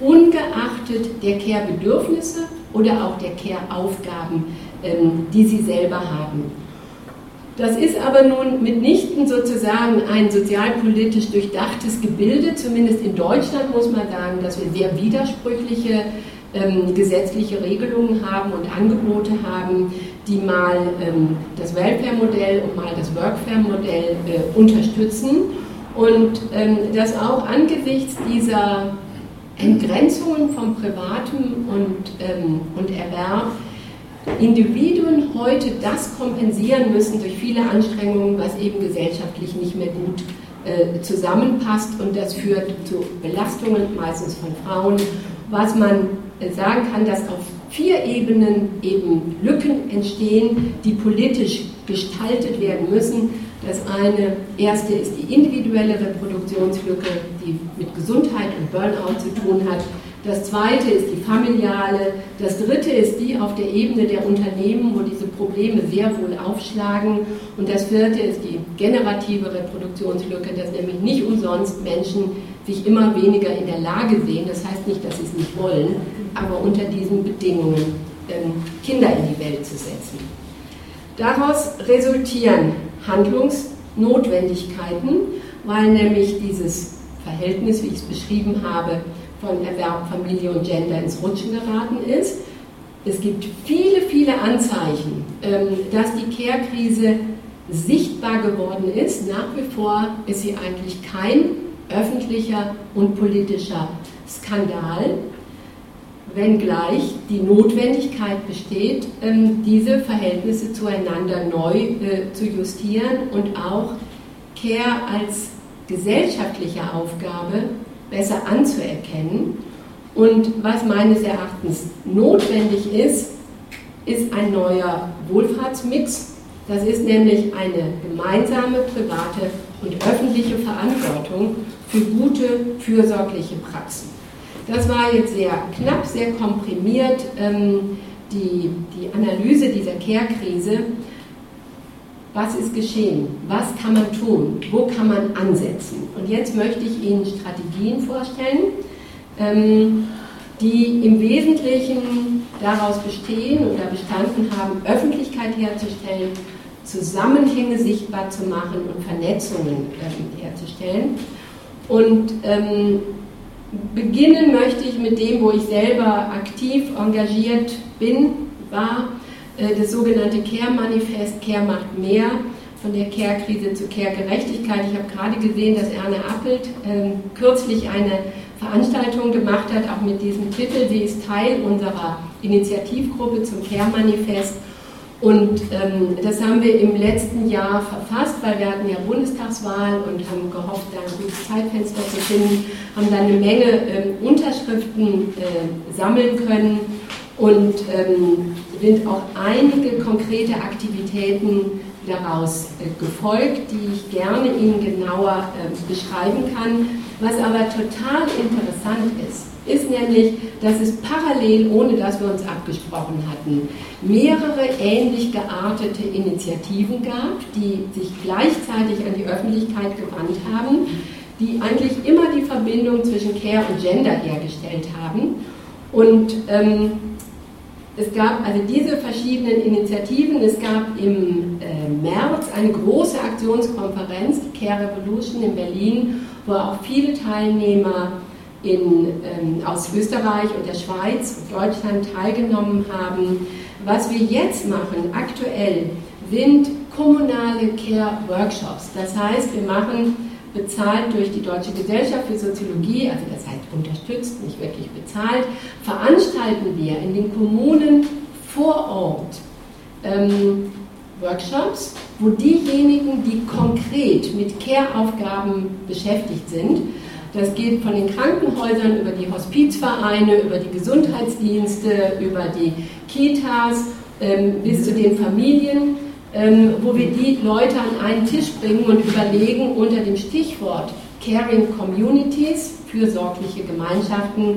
ungeachtet der Care-Bedürfnisse oder auch der Care-Aufgaben, die sie selber haben. Das ist aber nun mitnichten sozusagen ein sozialpolitisch durchdachtes Gebilde, zumindest in Deutschland muss man sagen, dass wir sehr widersprüchliche gesetzliche Regelungen haben und Angebote haben, die mal das Welfare-Modell und mal das Workfare-Modell unterstützen und das auch angesichts dieser Entgrenzungen von Privatem und Erwerb Individuen heute das kompensieren müssen durch viele Anstrengungen, was eben gesellschaftlich nicht mehr gut zusammenpasst, und das führt zu Belastungen, meistens von Frauen, was man sagen kann, dass auf 4 Ebenen eben Lücken entstehen, die politisch gestaltet werden müssen. Das erste ist die individuelle Reproduktionslücke, die mit Gesundheit und Burnout zu tun hat. Das zweite ist die familiale. Das dritte ist die auf der Ebene der Unternehmen, wo diese Probleme sehr wohl aufschlagen. Und das vierte ist die generative Reproduktionslücke, dass nämlich nicht umsonst Menschen sich immer weniger in der Lage sehen, das heißt nicht, dass sie es nicht wollen, aber unter diesen Bedingungen Kinder in die Welt zu setzen. Daraus resultieren Handlungsnotwendigkeiten, weil nämlich dieses Verhältnis, wie ich es beschrieben habe, von Erwerb, Familie und Gender ins Rutschen geraten ist. Es gibt viele, viele Anzeichen, dass die Care-Krise sichtbar geworden ist. Nach wie vor ist sie eigentlich kein öffentlicher und politischer Skandal, wenngleich die Notwendigkeit besteht, diese Verhältnisse zueinander neu zu justieren und auch Care als gesellschaftliche Aufgabe besser anzuerkennen. Und was meines Erachtens notwendig ist, ist ein neuer Wohlfahrtsmix. Das ist nämlich eine gemeinsame private und öffentliche Verantwortung für gute, fürsorgliche Praxen. Das war jetzt sehr knapp, sehr komprimiert, die Analyse dieser Care-Krise. Was ist geschehen? Was kann man tun? Wo kann man ansetzen? Und jetzt möchte ich Ihnen Strategien vorstellen, die im Wesentlichen daraus bestehen oder bestanden haben, Öffentlichkeit herzustellen, Zusammenhänge sichtbar zu machen und Vernetzungen herzustellen. Und beginnen möchte ich mit dem, wo ich selber aktiv engagiert war, das sogenannte Care-Manifest, Care macht mehr, von der Care-Krise zur Care-Gerechtigkeit. Ich habe gerade gesehen, dass Erna Appelt kürzlich eine Veranstaltung gemacht hat, auch mit diesem Titel. Sie ist Teil unserer Initiativgruppe zum Care-Manifest. Und das haben wir im letzten Jahr verfasst, weil wir hatten ja Bundestagswahl und haben gehofft, da ein gutes Zeitfenster zu finden, haben dann eine Menge Unterschriften sammeln können und sind auch einige konkrete Aktivitäten daraus gefolgt, die ich gerne Ihnen genauer beschreiben kann. Was aber total interessant ist nämlich, dass es parallel, ohne dass wir uns abgesprochen hatten, mehrere ähnlich geartete Initiativen gab, die sich gleichzeitig an die Öffentlichkeit gewandt haben, die eigentlich immer die Verbindung zwischen Care und Gender hergestellt haben. Und es gab also diese verschiedenen Initiativen. Es gab im März eine große Aktionskonferenz, die Care Revolution in Berlin, wo auch viele Teilnehmer aus Österreich und der Schweiz und Deutschland teilgenommen haben. Was wir jetzt machen, aktuell, sind kommunale Care-Workshops. Das heißt, wir machen, bezahlt durch die Deutsche Gesellschaft für Soziologie, also das heißt unterstützt, nicht wirklich bezahlt, veranstalten wir in den Kommunen vor Ort Workshops, wo diejenigen, die konkret mit Care-Aufgaben beschäftigt sind, das geht von den Krankenhäusern über die Hospizvereine, über die Gesundheitsdienste, über die Kitas bis zu den Familien, wo wir die Leute an einen Tisch bringen und überlegen unter dem Stichwort Caring Communities, fürsorgliche Gemeinschaften,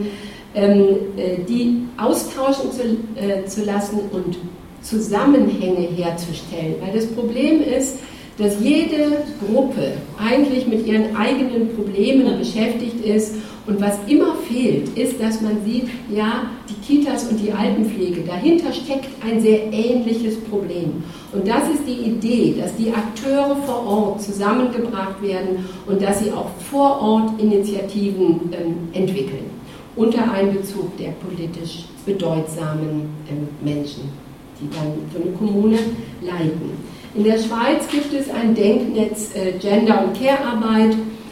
die austauschen zu lassen und Zusammenhänge herzustellen. Weil das Problem ist, dass jede Gruppe eigentlich mit ihren eigenen Problemen beschäftigt ist Und was immer fehlt, ist, dass man sieht, ja, die Kitas und die Altenpflege, dahinter steckt ein sehr ähnliches Problem. Und das ist die Idee, dass die Akteure vor Ort zusammengebracht werden und dass sie auch vor Ort Initiativen entwickeln, unter Einbezug der politisch bedeutsamen Menschen, die dann so eine Kommune leiten. In der Schweiz gibt es ein Denknetz Gender- und Care-Arbeit,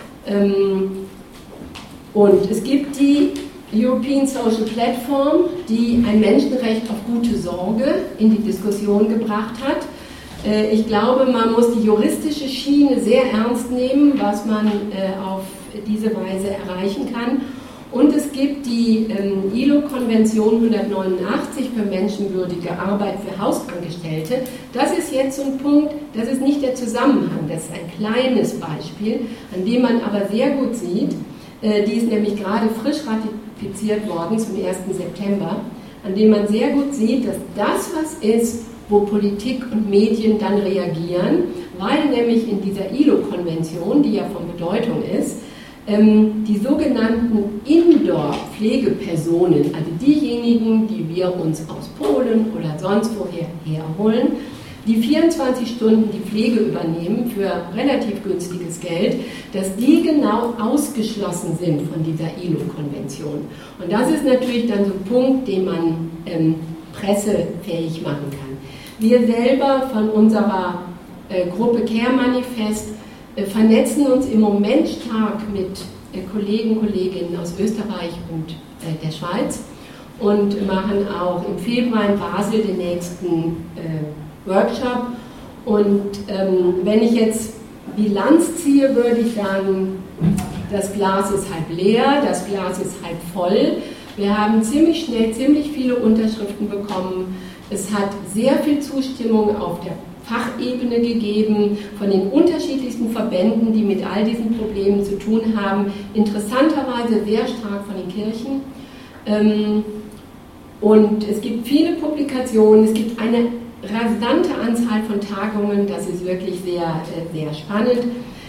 und es gibt die European Social Platform, die ein Menschenrecht auf gute Sorge in die Diskussion gebracht hat. Ich glaube, man muss die juristische Schiene sehr ernst nehmen, was man auf diese Weise erreichen kann. Und es gibt die ILO-Konvention 189 für menschenwürdige Arbeit für Hausangestellte. Das ist jetzt so ein Punkt, das ist nicht der Zusammenhang, das ist ein kleines Beispiel, an dem man aber sehr gut sieht, die ist nämlich gerade frisch ratifiziert worden zum 1. September, an dem man sehr gut sieht, dass das was ist, wo Politik und Medien dann reagieren, weil nämlich in dieser ILO-Konvention, die ja von Bedeutung ist, die sogenannten Indoor-Pflegepersonen, also diejenigen, die wir uns aus Polen oder sonst woher herholen, die 24 Stunden die Pflege übernehmen für relativ günstiges Geld, dass die genau ausgeschlossen sind von dieser ILO-Konvention. Und das ist natürlich dann so ein Punkt, den man pressefähig machen kann. Wir selber von unserer Gruppe Care Manifest vernetzen uns im Moment stark mit Kollegen, Kolleginnen aus Österreich und der Schweiz und machen auch im Februar in Basel den nächsten Workshop. Und wenn ich jetzt Bilanz ziehe, würde ich sagen, das Glas ist halb leer, das Glas ist halb voll. Wir haben ziemlich schnell ziemlich viele Unterschriften bekommen. Es hat sehr viel Zustimmung auf der Fachebene gegeben, von den unterschiedlichsten Verbänden, die mit all diesen Problemen zu tun haben, interessanterweise sehr stark von den Kirchen. Und es gibt viele Publikationen, es gibt eine rasante Anzahl von Tagungen, das ist wirklich sehr, sehr spannend.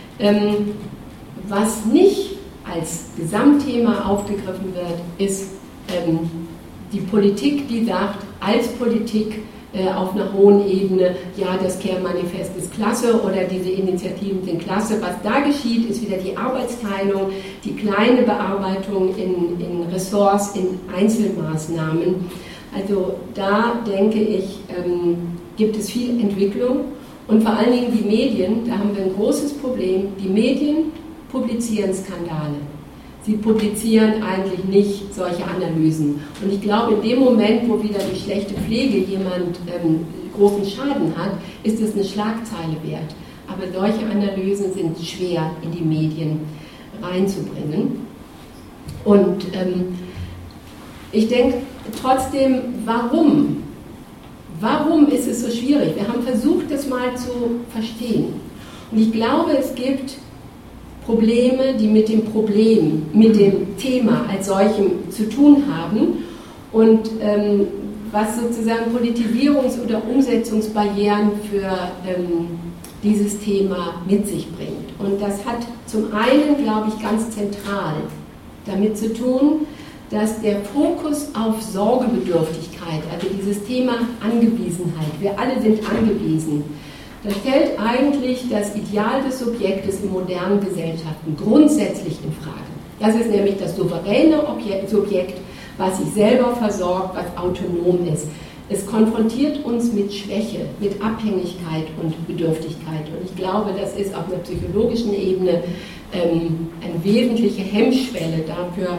Was nicht als Gesamtthema aufgegriffen wird, ist die Politik, die sagt, als Politik auf einer hohen Ebene, ja, das Care-Manifest ist klasse oder diese Initiativen sind klasse. Was da geschieht, ist wieder die Arbeitsteilung, die kleine Bearbeitung in Ressorts, in Einzelmaßnahmen. Also da denke ich, gibt es viel Entwicklung und vor allen Dingen die Medien, da haben wir ein großes Problem. Die Medien publizieren Skandale. Sie publizieren eigentlich nicht solche Analysen. Und ich glaube, in dem Moment, wo wieder die schlechte Pflege jemand großen Schaden hat, ist es eine Schlagzeile wert. Aber solche Analysen sind schwer in die Medien reinzubringen. Und ich denke trotzdem, warum? Warum ist es so schwierig? Wir haben versucht, das mal zu verstehen. Und ich glaube, es gibt Probleme, die mit dem Problem, mit dem Thema als solchem zu tun haben und was sozusagen Politisierungs- oder Umsetzungsbarrieren für dieses Thema mit sich bringt. Und das hat zum einen, glaube ich, ganz zentral damit zu tun, dass der Fokus auf Sorgebedürftigkeit, also dieses Thema Angewiesenheit, wir alle sind angewiesen, das stellt eigentlich das Ideal des Subjektes in modernen Gesellschaften grundsätzlich in Frage. Das ist nämlich das souveräne Subjekt, was sich selber versorgt, was autonom ist. Es konfrontiert uns mit Schwäche, mit Abhängigkeit und Bedürftigkeit. Und ich glaube, das ist auf einer psychologischen Ebene eine wesentliche Hemmschwelle dafür,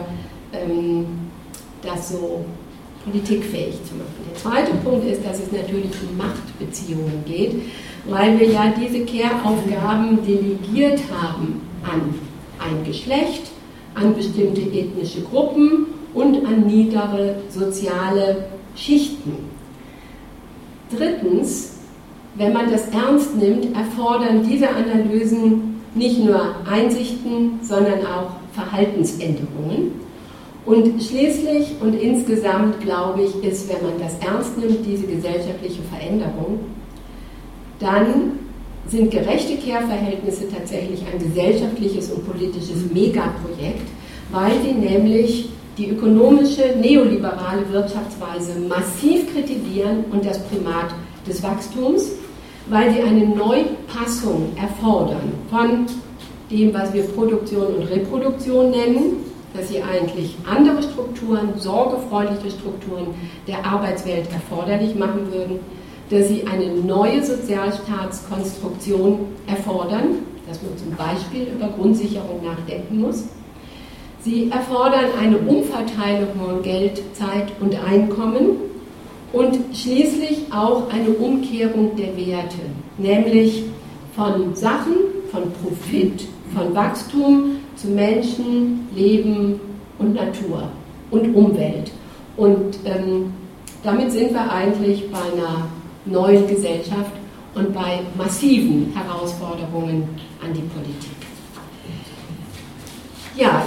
das so politikfähig zu machen. Der zweite Punkt ist, dass es natürlich um Machtbeziehungen geht, weil wir ja diese Care-Aufgaben delegiert haben an ein Geschlecht, an bestimmte ethnische Gruppen und an niedere soziale Schichten. Drittens, wenn man das ernst nimmt, erfordern diese Analysen nicht nur Einsichten, sondern auch Verhaltensänderungen. Und schließlich und insgesamt, glaube ich, ist, wenn man das ernst nimmt, diese gesellschaftliche Veränderung, dann sind gerechte Care-Verhältnisse tatsächlich ein gesellschaftliches und politisches Megaprojekt, weil sie nämlich die ökonomische neoliberale Wirtschaftsweise massiv kritisieren und das Primat des Wachstums, weil sie eine Neupassung erfordern von dem, was wir Produktion und Reproduktion nennen, dass sie eigentlich andere Strukturen, sorgefreundliche Strukturen der Arbeitswelt erforderlich machen würden, dass sie eine neue Sozialstaatskonstruktion erfordern, dass man zum Beispiel über Grundsicherung nachdenken muss. Sie erfordern eine Umverteilung von Geld, Zeit und Einkommen und schließlich auch eine Umkehrung der Werte, nämlich von Sachen, von Profit, von Wachstum zu Menschen, Leben und Natur und Umwelt. Und damit sind wir eigentlich bei einer neuen Gesellschaft und bei massiven Herausforderungen an die Politik. Ja,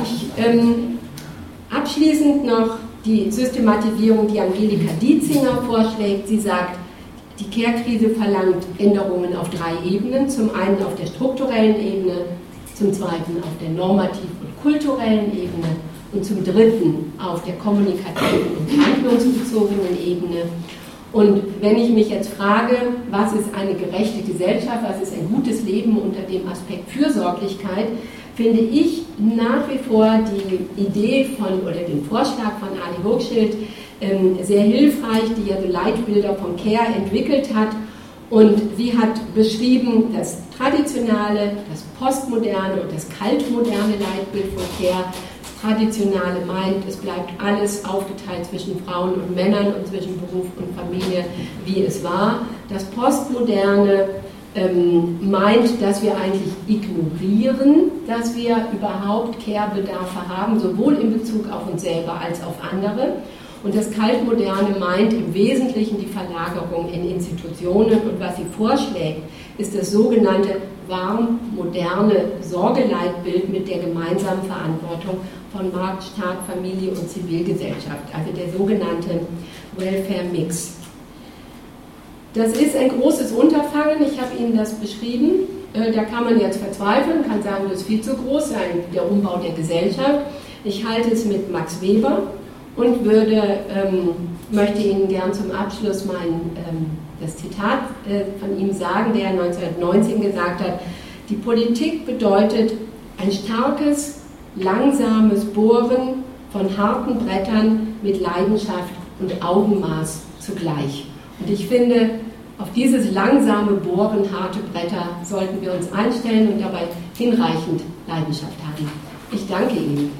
abschließend noch die Systematisierung, die Angelika Dietzinger vorschlägt. Sie sagt, die Care-Krise verlangt Änderungen auf 3 Ebenen. Zum einen auf der strukturellen Ebene, zum zweiten auf der normativen und kulturellen Ebene und zum dritten auf der kommunikativen und handlungsbezogenen Ebene. Und wenn ich mich jetzt frage, was ist eine gerechte Gesellschaft, was ist ein gutes Leben unter dem Aspekt Fürsorglichkeit, finde ich nach wie vor die Idee oder den Vorschlag von Ali Hochschild sehr hilfreich, die ja so Leitbilder von Care entwickelt hat. Und sie hat beschrieben, das traditionale, das postmoderne und das kaltmoderne Leitbild von Care. Das traditionale meint, es bleibt alles aufgeteilt zwischen Frauen und Männern und zwischen Beruf und Familie, wie es war. Das postmoderne meint, dass wir eigentlich ignorieren, dass wir überhaupt Care-Bedarfe haben, sowohl in Bezug auf uns selber als auf andere. Und das Kaltmoderne meint im Wesentlichen die Verlagerung in Institutionen. Und was sie vorschlägt, ist das sogenannte warm-moderne Sorgeleitbild mit der gemeinsamen Verantwortung von Markt, Staat, Familie und Zivilgesellschaft, also der sogenannte Welfare-Mix. Das ist ein großes Unterfangen, ich habe Ihnen das beschrieben. Da kann man jetzt verzweifeln, kann sagen, das ist viel zu groß, der Umbau der Gesellschaft. Ich halte es mit Max Weber und möchte Ihnen gern zum Abschluss das Zitat von ihm sagen, der 1919 gesagt hat: Die Politik bedeutet ein starkes, langsames Bohren von harten Brettern mit Leidenschaft und Augenmaß zugleich. Und ich finde, auf dieses langsame Bohren, harte Bretter sollten wir uns einstellen und dabei hinreichend Leidenschaft haben. Ich danke Ihnen.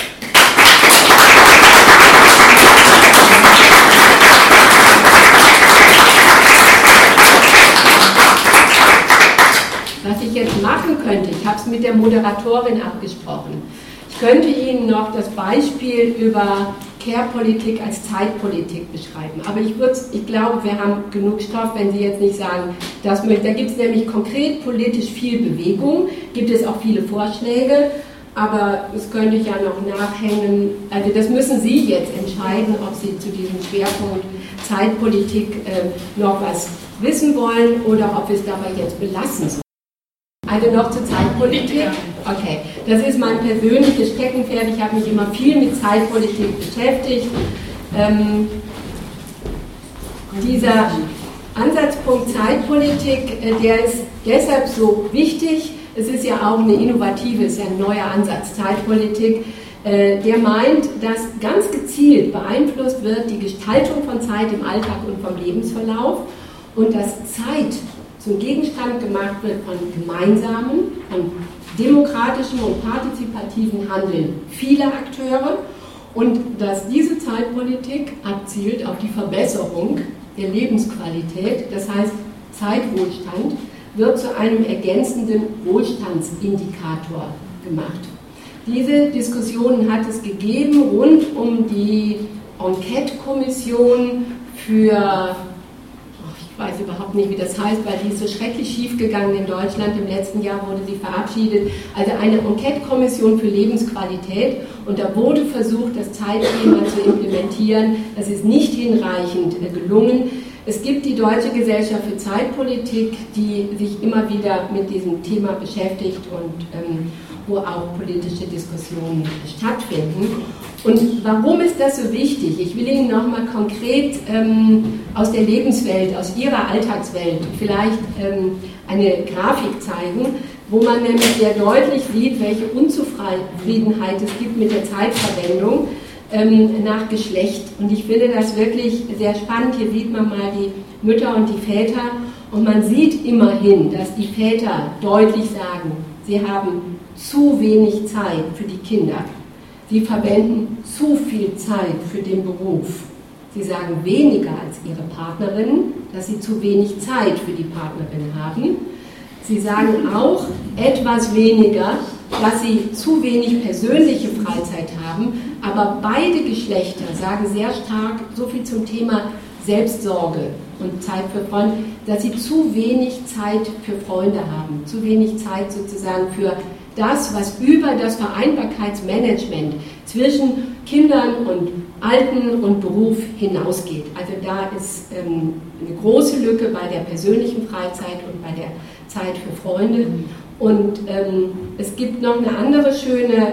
Was ich jetzt machen könnte, ich habe es mit der Moderatorin abgesprochen, ich könnte Ihnen noch das Beispiel über Care-Politik als Zeitpolitik beschreiben. Aber ich glaube, wir haben genug Stoff, wenn Sie jetzt nicht sagen, da gibt es nämlich konkret politisch viel Bewegung, gibt es auch viele Vorschläge, aber das könnte ich ja noch nachhängen. Also das müssen Sie jetzt entscheiden, ob Sie zu diesem Schwerpunkt Zeitpolitik noch was wissen wollen oder ob wir es dabei jetzt belassen sollen. Also noch zur Zeitpolitik. Okay, das ist mein persönliches Steckenpferd. Ich habe mich immer viel mit Zeitpolitik beschäftigt. Dieser Ansatzpunkt Zeitpolitik, der ist deshalb so wichtig. Es ist ja auch eine innovative, es ist ja ein neuer Ansatz Zeitpolitik. Der meint, dass ganz gezielt beeinflusst wird die Gestaltung von Zeit im Alltag und vom Lebensverlauf und dass Zeit zum Gegenstand gemacht wird von gemeinsamen, von demokratischem und partizipativen Handeln vieler Akteure und dass diese Zeitpolitik abzielt auf die Verbesserung der Lebensqualität, das heißt Zeitwohlstand wird zu einem ergänzenden Wohlstandsindikator gemacht. Diese Diskussionen hat es gegeben rund um die Enquete-Kommission für, ich weiß überhaupt nicht, wie das heißt, weil die ist so schrecklich schief gegangen in Deutschland. Im letzten Jahr wurde sie verabschiedet. Also eine Enquete-Kommission für Lebensqualität. Und da wurde versucht, das Zeitthema zu implementieren. Das ist nicht hinreichend gelungen. Es gibt die Deutsche Gesellschaft für Zeitpolitik, die sich immer wieder mit diesem Thema beschäftigt wo auch politische Diskussionen stattfinden. Und warum ist das so wichtig? Ich will Ihnen nochmal konkret aus der Lebenswelt, aus Ihrer Alltagswelt vielleicht eine Grafik zeigen, wo man nämlich sehr deutlich sieht, welche Unzufriedenheit es gibt mit der Zeitverwendung nach Geschlecht. Und ich finde das wirklich sehr spannend. Hier sieht man mal die Mütter und die Väter. Und man sieht immerhin, dass die Väter deutlich sagen, sie haben zu wenig Zeit für die Kinder. Sie verwenden zu viel Zeit für den Beruf. Sie sagen weniger als ihre Partnerin, dass sie zu wenig Zeit für die Partnerin haben. Sie sagen auch etwas weniger, dass sie zu wenig persönliche Freizeit haben. Aber beide Geschlechter sagen sehr stark so viel zum Thema Selbstsorge und Zeit für Freunde, dass sie zu wenig Zeit für Freunde haben, zu wenig Zeit sozusagen für das, was über das Vereinbarkeitsmanagement zwischen Kindern und Alten und Beruf hinausgeht. Also da ist eine große Lücke bei der persönlichen Freizeit und bei der Zeit für Freunde. Und es gibt noch eine andere schöne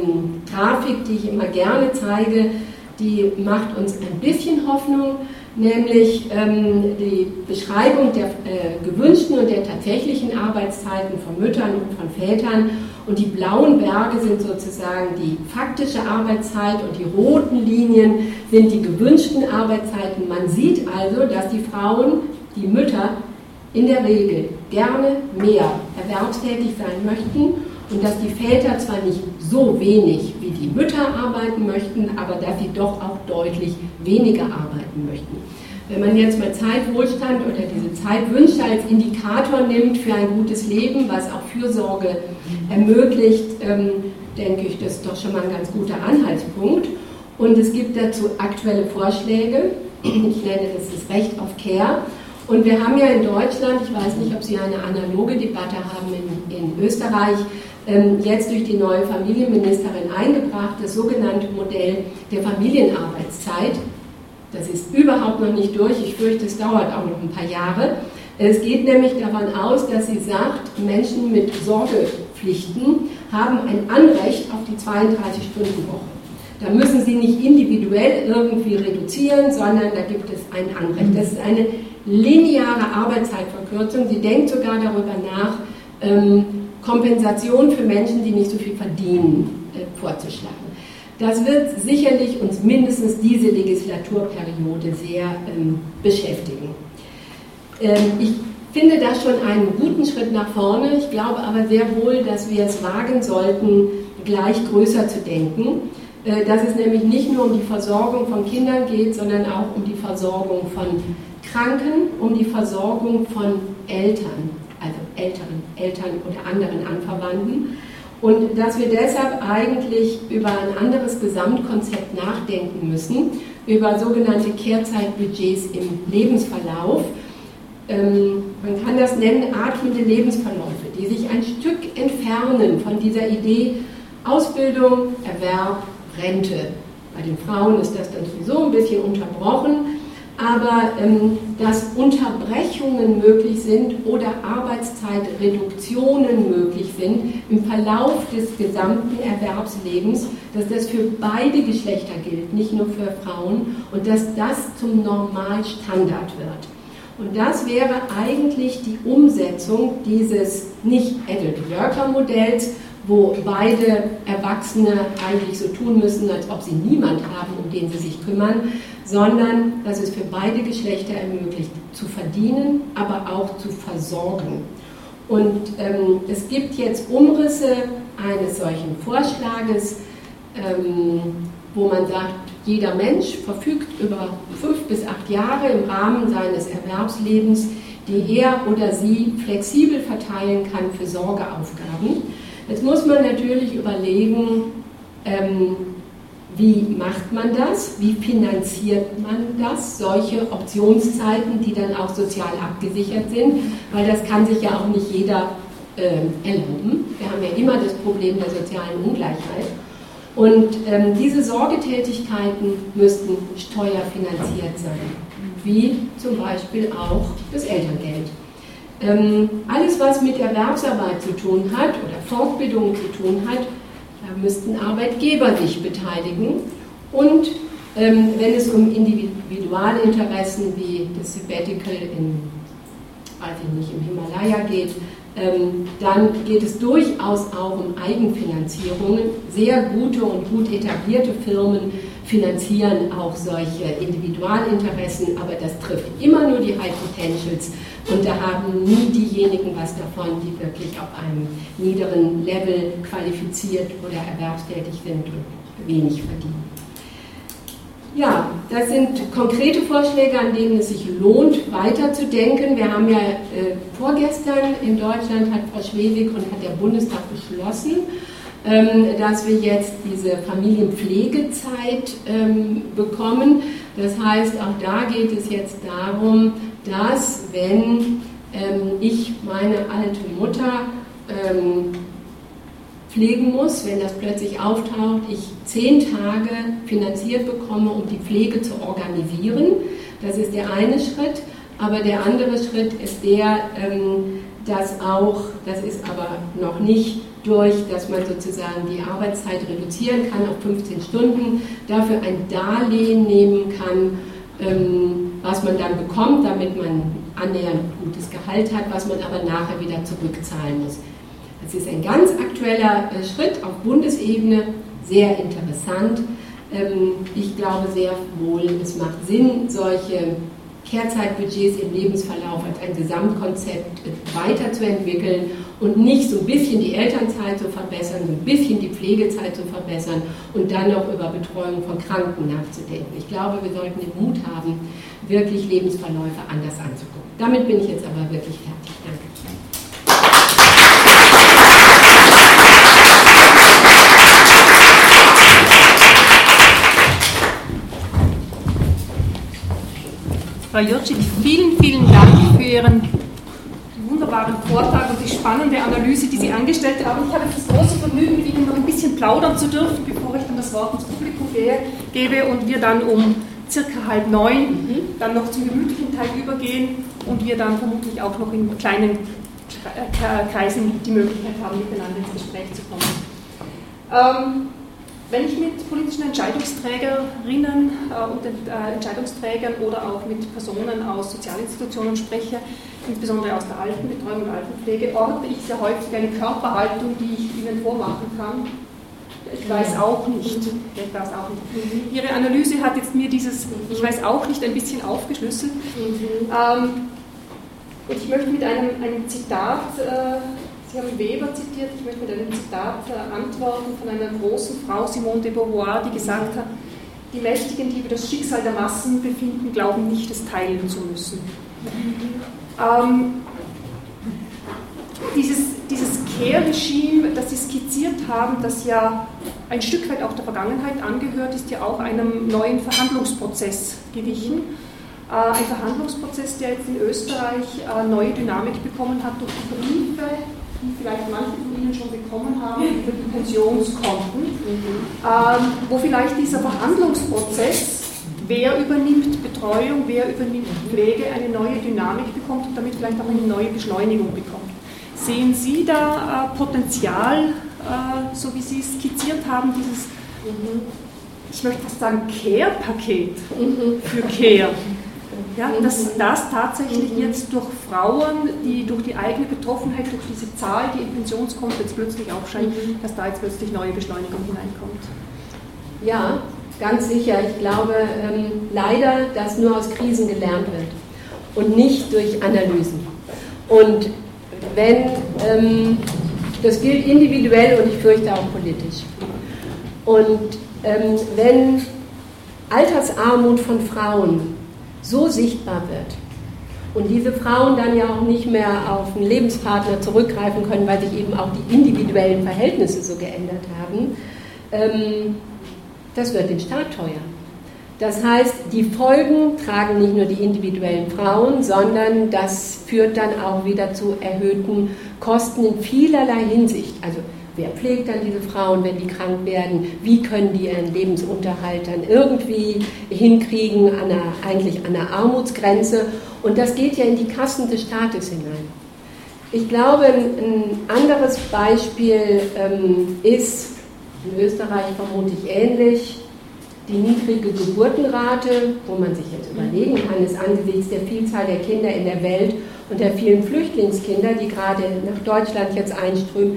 Grafik, die ich immer gerne zeige, die macht uns ein bisschen Hoffnung, nämlich die Beschreibung der gewünschten und der tatsächlichen Arbeitszeiten von Müttern und von Vätern. Und die blauen Berge sind sozusagen die faktische Arbeitszeit und die roten Linien sind die gewünschten Arbeitszeiten. Man sieht also, dass die Frauen, die Mütter, in der Regel gerne mehr erwerbstätig sein möchten und dass die Väter zwar nicht so wenig wie die Mütter arbeiten möchten, aber dass sie doch auch deutlich weniger arbeiten möchten. Wenn man jetzt mal Zeitwohlstand oder diese Zeitwünsche als Indikator nimmt für ein gutes Leben, was auch Fürsorge ermöglicht, denke ich, das ist doch schon mal ein ganz guter Anhaltspunkt. Und es gibt dazu aktuelle Vorschläge. Ich nenne das Recht auf Care. Und wir haben ja in Deutschland, ich weiß nicht, ob Sie eine analoge Debatte haben in Österreich, jetzt durch die neue Familienministerin eingebracht, das sogenannte Modell der Familienarbeitszeit. Das ist überhaupt noch nicht durch. Ich fürchte, es dauert auch noch ein paar Jahre. Es geht nämlich davon aus, dass sie sagt, Menschen mit Sorgepflichten haben ein Anrecht auf die 32-Stunden-Woche. Da müssen sie nicht individuell irgendwie reduzieren, sondern da gibt es ein Anrecht. Das ist eine lineare Arbeitszeitverkürzung. Sie denkt sogar darüber nach, Kompensation für Menschen, die nicht so viel verdienen, vorzuschlagen. Das wird sicherlich uns mindestens diese Legislaturperiode sehr beschäftigen. Ich finde das schon einen guten Schritt nach vorne. Ich glaube aber sehr wohl, dass wir es wagen sollten, gleich größer zu denken. Dass es nämlich nicht nur um die Versorgung von Kindern geht, sondern auch um die Versorgung von Kranken, um die Versorgung von Eltern, also Eltern oder anderen Anverwandten. Und dass wir deshalb eigentlich über ein anderes Gesamtkonzept nachdenken müssen, über sogenannte Kehrzeitbudgets im Lebensverlauf. Man kann das nennen atmende Lebensverläufe, die sich ein Stück entfernen von dieser Idee Ausbildung, Erwerb, Rente. Bei den Frauen ist das dann sowieso ein bisschen unterbrochen, aber dass Unterbrechungen möglich sind oder Arbeitszeitreduktionen möglich sind im Verlauf des gesamten Erwerbslebens, dass das für beide Geschlechter gilt, nicht nur für Frauen, und dass das zum Normalstandard wird. Und das wäre eigentlich die Umsetzung dieses Nicht-Adult-Worker-Modells, wo beide Erwachsene eigentlich so tun müssen, als ob sie niemand haben, um den sie sich kümmern, sondern dass es für beide Geschlechter ermöglicht, zu verdienen, aber auch zu versorgen. Und es gibt jetzt Umrisse eines solchen Vorschlages, wo man sagt, jeder Mensch verfügt über 5 bis 8 Jahre im Rahmen seines Erwerbslebens, die er oder sie flexibel verteilen kann für Sorgeaufgaben. Jetzt muss man natürlich überlegen, wie macht man das, wie finanziert man das, solche Optionszeiten, die dann auch sozial abgesichert sind, weil das kann sich ja auch nicht jeder erlauben. Wir haben ja immer das Problem der sozialen Ungleichheit. Und diese Sorgetätigkeiten müssten steuerfinanziert sein, wie zum Beispiel auch das Elterngeld. Alles, was mit Erwerbsarbeit zu tun hat oder Fortbildung zu tun hat, da müssten Arbeitgeber sich beteiligen. Und wenn es um Individualinteressen wie das Sabbatical im Himalaya geht, dann geht es durchaus auch um Eigenfinanzierungen. Sehr gute und gut etablierte Firmen finanzieren auch solche Individualinteressen, aber das trifft immer nur die High Potentials und da haben nie diejenigen was davon, die wirklich auf einem niederen Level qualifiziert oder erwerbstätig sind und wenig verdienen. Ja, das sind konkrete Vorschläge, an denen es sich lohnt, weiterzudenken. Wir haben ja vorgestern in Deutschland hat Frau Schwesig und hat der Bundestag beschlossen, dass wir jetzt diese Familienpflegezeit bekommen. Das heißt, auch da geht es jetzt darum, dass wenn ich meine alte Mutter pflegen muss, wenn das plötzlich auftaucht, ich 10 Tage finanziert bekomme, um die Pflege zu organisieren. Das ist der eine Schritt. Aber der andere Schritt ist der, dass auch, das ist aber noch nicht durch, dass man sozusagen die Arbeitszeit reduzieren kann auf 15 Stunden, dafür ein Darlehen nehmen kann, was man dann bekommt, damit man annähernd gutes Gehalt hat, was man aber nachher wieder zurückzahlen muss. Das ist ein ganz aktueller Schritt auf Bundesebene, sehr interessant. Ich glaube sehr wohl, es macht Sinn, solche Kehrzeitbudgets im Lebensverlauf als ein Gesamtkonzept weiterzuentwickeln und nicht so ein bisschen die Elternzeit zu verbessern, so ein bisschen die Pflegezeit zu verbessern und dann noch über Betreuung von Kranken nachzudenken. Ich glaube, wir sollten den Mut haben, wirklich Lebensverläufe anders anzugucken. Damit bin ich jetzt aber wirklich fertig. Danke. Frau Jurczyk, vielen, vielen Dank für Ihren wunderbaren Vortrag und die spannende Analyse, die Sie angestellt haben. Ich habe das große Vergnügen, mit Ihnen noch ein bisschen plaudern zu dürfen, bevor ich dann das Wort ins Publikum gebe und wir dann um circa 8:30 dann noch zum gemütlichen Teil übergehen und wir dann vermutlich auch noch in kleinen Kreisen die Möglichkeit haben, miteinander ins Gespräch zu kommen. Wenn ich mit politischen Entscheidungsträgerinnen und Entscheidungsträgern oder auch mit Personen aus Sozialinstitutionen spreche, insbesondere aus der Altenbetreuung und Altenpflege, orte ich sehr häufig eine Körperhaltung, die ich Ihnen vormachen kann. Ich weiß auch nicht. Ihre Analyse hat jetzt mir dieses Ich weiß auch nicht ein bisschen aufgeschlüsselt. Und ich möchte mit einem Zitat, Sie haben Weber zitiert, ich möchte mit einem Zitat antworten von einer großen Frau, Simone de Beauvoir, die gesagt hat, die Mächtigen, die über das Schicksal der Massen befinden, glauben nicht, es teilen zu müssen. Dieses Care-Regime, das Sie skizziert haben, das ja ein Stück weit auch der Vergangenheit angehört, ist ja auch einem neuen Verhandlungsprozess gewichen. Ein Verhandlungsprozess, der jetzt in Österreich neue Dynamik bekommen hat durch die Briefe, die vielleicht manche von Ihnen schon bekommen haben, über die Pensionskonten, wo vielleicht dieser Verhandlungsprozess, wer übernimmt Betreuung, wer übernimmt Pflege, eine neue Dynamik bekommt und damit vielleicht auch eine neue Beschleunigung bekommt. Sehen Sie da Potenzial, so wie Sie es skizziert haben, dieses, ich möchte fast sagen, Care-Paket für Care? Ja, dass das tatsächlich jetzt durch Frauen, die durch die eigene Betroffenheit, durch diese Zahl, die in Pensionskonto jetzt plötzlich aufscheint, dass da jetzt plötzlich neue Beschleunigung hineinkommt. Ja, ganz sicher. Ich glaube leider, dass nur aus Krisen gelernt wird und nicht durch Analysen. Und wenn, das gilt individuell und ich fürchte auch politisch. Und wenn Altersarmut von Frauen so sichtbar wird und diese Frauen dann ja auch nicht mehr auf einen Lebenspartner zurückgreifen können, weil sich eben auch die individuellen Verhältnisse so geändert haben, das wird den Staat teuer. Das heißt, die Folgen tragen nicht nur die individuellen Frauen, sondern das führt dann auch wieder zu erhöhten Kosten in vielerlei Hinsicht. Also wer pflegt dann diese Frauen, wenn die krank werden? Wie können die ihren Lebensunterhalt dann irgendwie hinkriegen, eigentlich an der Armutsgrenze? Und das geht ja in die Kassen des Staates hinein. Ich glaube, ein anderes Beispiel ist, in Österreich vermutlich ähnlich, die niedrige Geburtenrate, wo man sich jetzt überlegen kann, ist angesichts der Vielzahl der Kinder in der Welt und der vielen Flüchtlingskinder, die gerade nach Deutschland jetzt einströmen,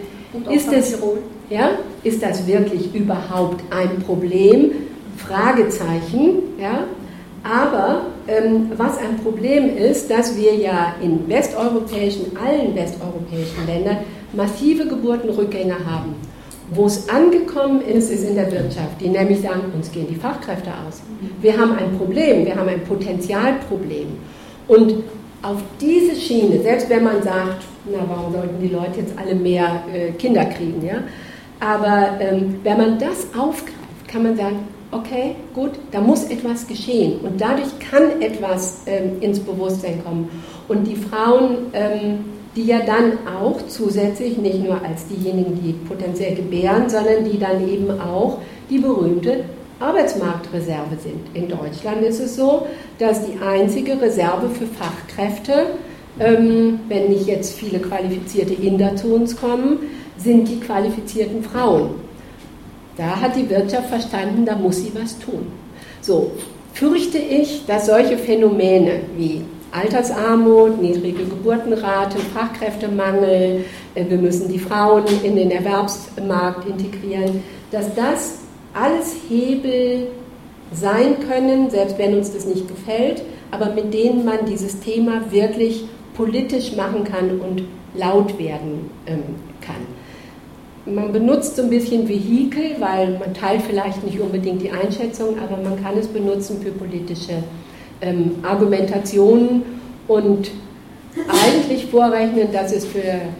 ist das wirklich überhaupt ein Problem? Fragezeichen, ja. Aber was ein Problem ist, dass wir ja in allen westeuropäischen Ländern massive Geburtenrückgänge haben. Wo es angekommen ist, ist in der Wirtschaft, die nämlich sagen, uns gehen die Fachkräfte aus. Wir haben ein Problem, wir haben ein Potenzialproblem. Und auf diese Schiene, selbst wenn man sagt, na, warum sollten die Leute jetzt alle mehr Kinder kriegen, ja? Aber wenn man das aufgreift, kann man sagen, okay, gut, da muss etwas geschehen und dadurch kann etwas ins Bewusstsein kommen. Und die Frauen, die ja dann auch zusätzlich, nicht nur als diejenigen, die potenziell gebären, sondern die dann eben auch die berühmte Arbeitsmarktreserve sind. In Deutschland ist es so, dass die einzige Reserve für Fachkräfte, wenn nicht jetzt viele qualifizierte Inder zu uns kommen, sind die qualifizierten Frauen. Da hat die Wirtschaft verstanden, da muss sie was tun. So fürchte ich, dass solche Phänomene wie Altersarmut, niedrige Geburtenrate, Fachkräftemangel, wir müssen die Frauen in den Erwerbsmarkt integrieren, dass das alles Hebel sein können, selbst wenn uns das nicht gefällt, aber mit denen man dieses Thema wirklich politisch machen kann und laut werden kann. Man benutzt so ein bisschen Vehikel, weil man teilt vielleicht nicht unbedingt die Einschätzung, aber man kann es benutzen für politische Argumentationen und eigentlich vorrechnen, das ist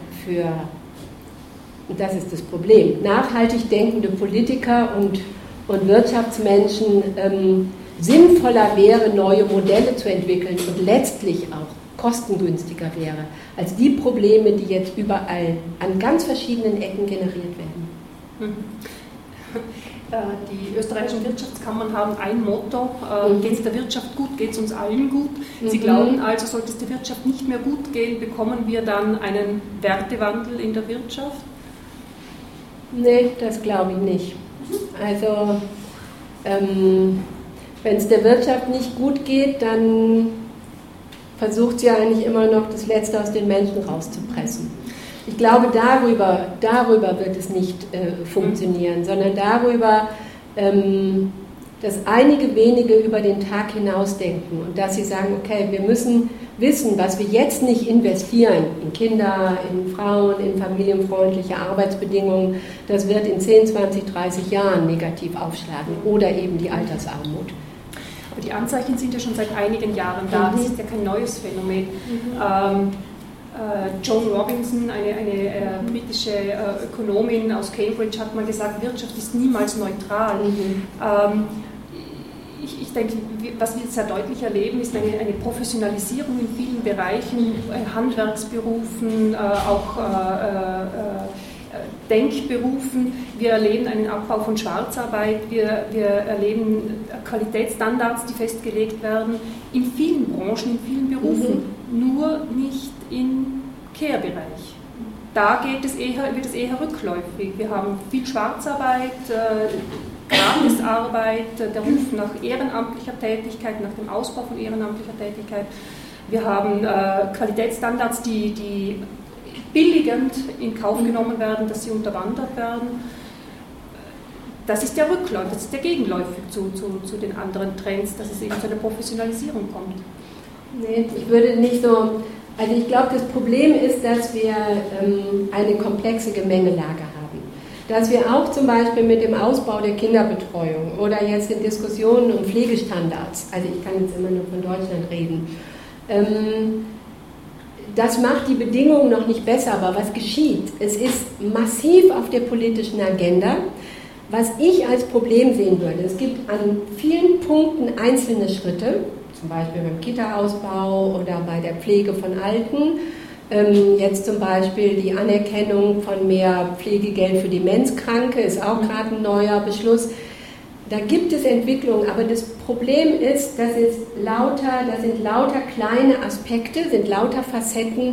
das ist das Problem. Nachhaltig denkende Politiker und Wirtschaftsmenschen sinnvoller wäre, neue Modelle zu entwickeln und letztlich auch kostengünstiger wäre, als die Probleme, die jetzt überall an ganz verschiedenen Ecken generiert werden. Die österreichischen Wirtschaftskammern haben ein Motto, geht es der Wirtschaft gut, geht es uns allen gut. Sie glauben also, sollte es der Wirtschaft nicht mehr gut gehen, bekommen wir dann einen Wertewandel in der Wirtschaft? Nee, das glaube ich nicht. Also, wenn es der Wirtschaft nicht gut geht, dann versucht sie eigentlich immer noch, das Letzte aus den Menschen rauszupressen. Ich glaube, darüber wird es nicht funktionieren, sondern darüber, dass einige wenige über den Tag hinaus denken und dass sie sagen, okay, wir müssen wissen, was wir jetzt nicht investieren, in Kinder, in Frauen, in familienfreundliche Arbeitsbedingungen, das wird in 10, 20, 30 Jahren negativ aufschlagen oder eben die Altersarmut. Aber die Anzeichen sind ja schon seit einigen Jahren da, das ist ja kein neues Phänomen. Joan Robinson, eine britische Ökonomin aus Cambridge, hat mal gesagt, Wirtschaft ist niemals neutral. Ich denke, was wir sehr deutlich erleben, ist eine Professionalisierung in vielen Bereichen, Handwerksberufen, auch Denkberufen. Wir erleben einen Abbau von Schwarzarbeit, wir erleben Qualitätsstandards, die festgelegt werden, in vielen Branchen, in vielen Berufen, nur nicht im Care-Bereich. Da wird es eher rückläufig. Wir haben viel Schwarzarbeit, Gratisarbeit, der Ruf nach ehrenamtlicher Tätigkeit, nach dem Ausbau von ehrenamtlicher Tätigkeit. Wir haben Qualitätsstandards, die billigend in Kauf genommen werden, dass sie unterwandert werden. Das ist der Rückläufig, das ist der Gegenläufig zu den anderen Trends, dass es eben zu einer Professionalisierung kommt. Nee, ich würde nicht so, also ich glaube, das Problem ist, dass wir eine komplexe Gemengelage haben. Dass wir auch zum Beispiel mit dem Ausbau der Kinderbetreuung oder jetzt in Diskussionen um Pflegestandards, also ich kann jetzt immer nur von Deutschland reden, das macht die Bedingungen noch nicht besser, aber was geschieht? Es ist massiv auf der politischen Agenda. Was ich als Problem sehen würde, es gibt an vielen Punkten einzelne Schritte, zum Beispiel beim Kita-Ausbau oder bei der Pflege von Alten, jetzt zum Beispiel die Anerkennung von mehr Pflegegeld für Demenzkranke ist auch gerade ein neuer Beschluss. Da gibt es Entwicklungen, aber das Problem ist, das sind lauter kleine Aspekte, sind lauter Facetten,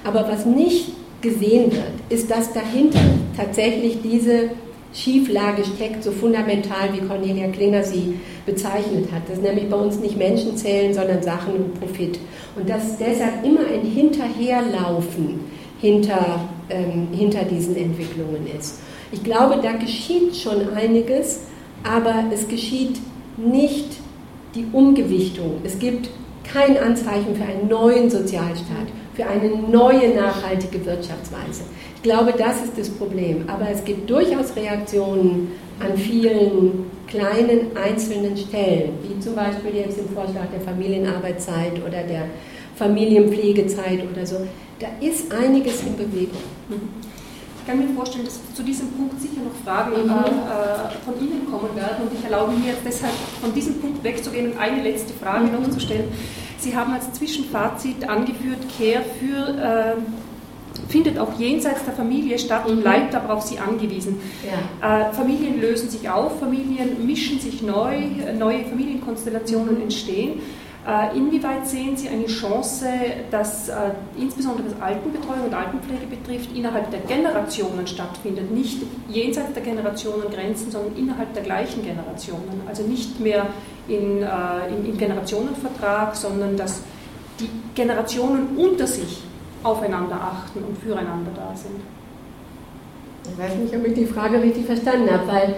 Aber was nicht gesehen wird, ist, dass dahinter tatsächlich diese Schieflage steckt, so fundamental, wie Cornelia Klinger sie bezeichnet hat. Das ist nämlich bei uns nicht Menschen zählen, sondern Sachen und Profit. Und dass deshalb immer ein Hinterherlaufen hinter diesen Entwicklungen ist. Ich glaube, da geschieht schon einiges, aber es geschieht nicht die Umgewichtung. Es gibt kein Anzeichen für einen neuen Sozialstaat, für eine neue nachhaltige Wirtschaftsweise. Ich glaube, das ist das Problem. Aber es gibt durchaus Reaktionen an vielen kleinen einzelnen Stellen, wie zum Beispiel jetzt im Vorschlag der Familienarbeitszeit oder der Familienpflegezeit oder so. Da ist einiges in Bewegung. Ich kann mir vorstellen, dass zu diesem Punkt sicher noch Fragen von Ihnen kommen werden und ich erlaube mir jetzt deshalb von diesem Punkt wegzugehen und eine letzte Frage noch zu stellen. Sie haben als Zwischenfazit angeführt, Care findet auch jenseits der Familie statt und bleibt aber auf sie angewiesen. Ja. Familien lösen sich auf, Familien mischen sich neu, neue Familienkonstellationen entstehen. Inwieweit sehen Sie eine Chance, dass insbesondere was Altenbetreuung und Altenpflege betrifft, innerhalb der Generationen stattfindet? Nicht jenseits der Generationengrenzen, sondern innerhalb der gleichen Generationen. Also nicht mehr im Generationenvertrag, sondern dass die Generationen unter sich aufeinander achten und füreinander da sind. Ich weiß nicht, ob ich die Frage richtig verstanden habe, weil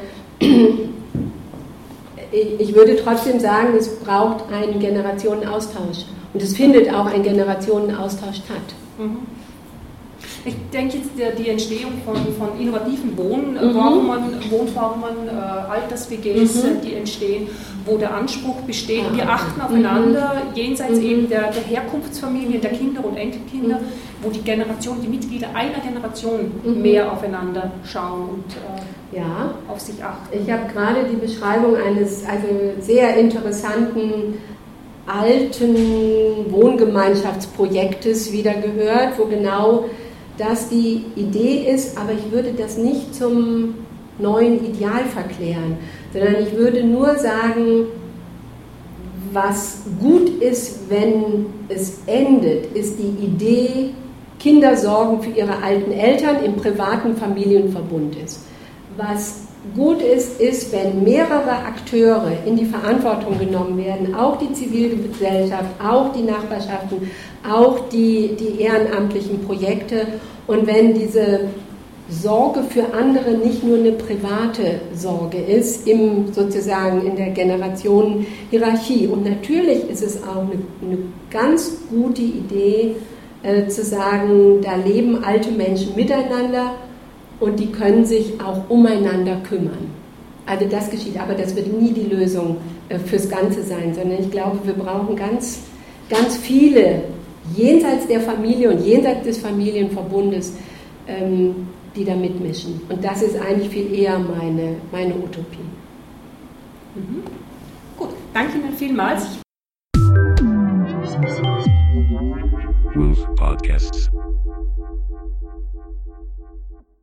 ich würde trotzdem sagen, es braucht einen Generationenaustausch. Und es findet auch ein Generationenaustausch statt. Ich denke jetzt die Entstehung von innovativen Wohnformen, Alters-WGs, die entstehen, wo der Anspruch besteht, wir achten aufeinander, jenseits eben der Herkunftsfamilien, der Kinder und Enkelkinder, wo die Mitglieder einer Generation mehr aufeinander schauen und auf sich achten. Ich habe gerade die Beschreibung eines sehr interessanten alten Wohngemeinschaftsprojektes wieder gehört, wo genau das die Idee ist, aber ich würde das nicht zum neuen Ideal verklären, sondern ich würde nur sagen, was gut ist, wenn es endet, ist die Idee, Kinder sorgen für ihre alten Eltern im privaten Familienverbund ist. Was gut ist, wenn mehrere Akteure in die Verantwortung genommen werden, auch die Zivilgesellschaft, auch die Nachbarschaften, auch die ehrenamtlichen Projekte, und wenn diese Sorge für andere nicht nur eine private Sorge ist, sozusagen in der Generationenhierarchie. Und natürlich ist es auch eine ganz gute Idee, zu sagen, da leben alte Menschen miteinander und die können sich auch umeinander kümmern. Also das geschieht, aber das wird nie die Lösung fürs Ganze sein, sondern ich glaube, wir brauchen ganz, ganz viele jenseits der Familie und jenseits des Familienverbundes, die da mitmischen. Und das ist eigentlich viel eher meine Utopie. Gut, danke Ihnen vielmals. Wolf Podcasts.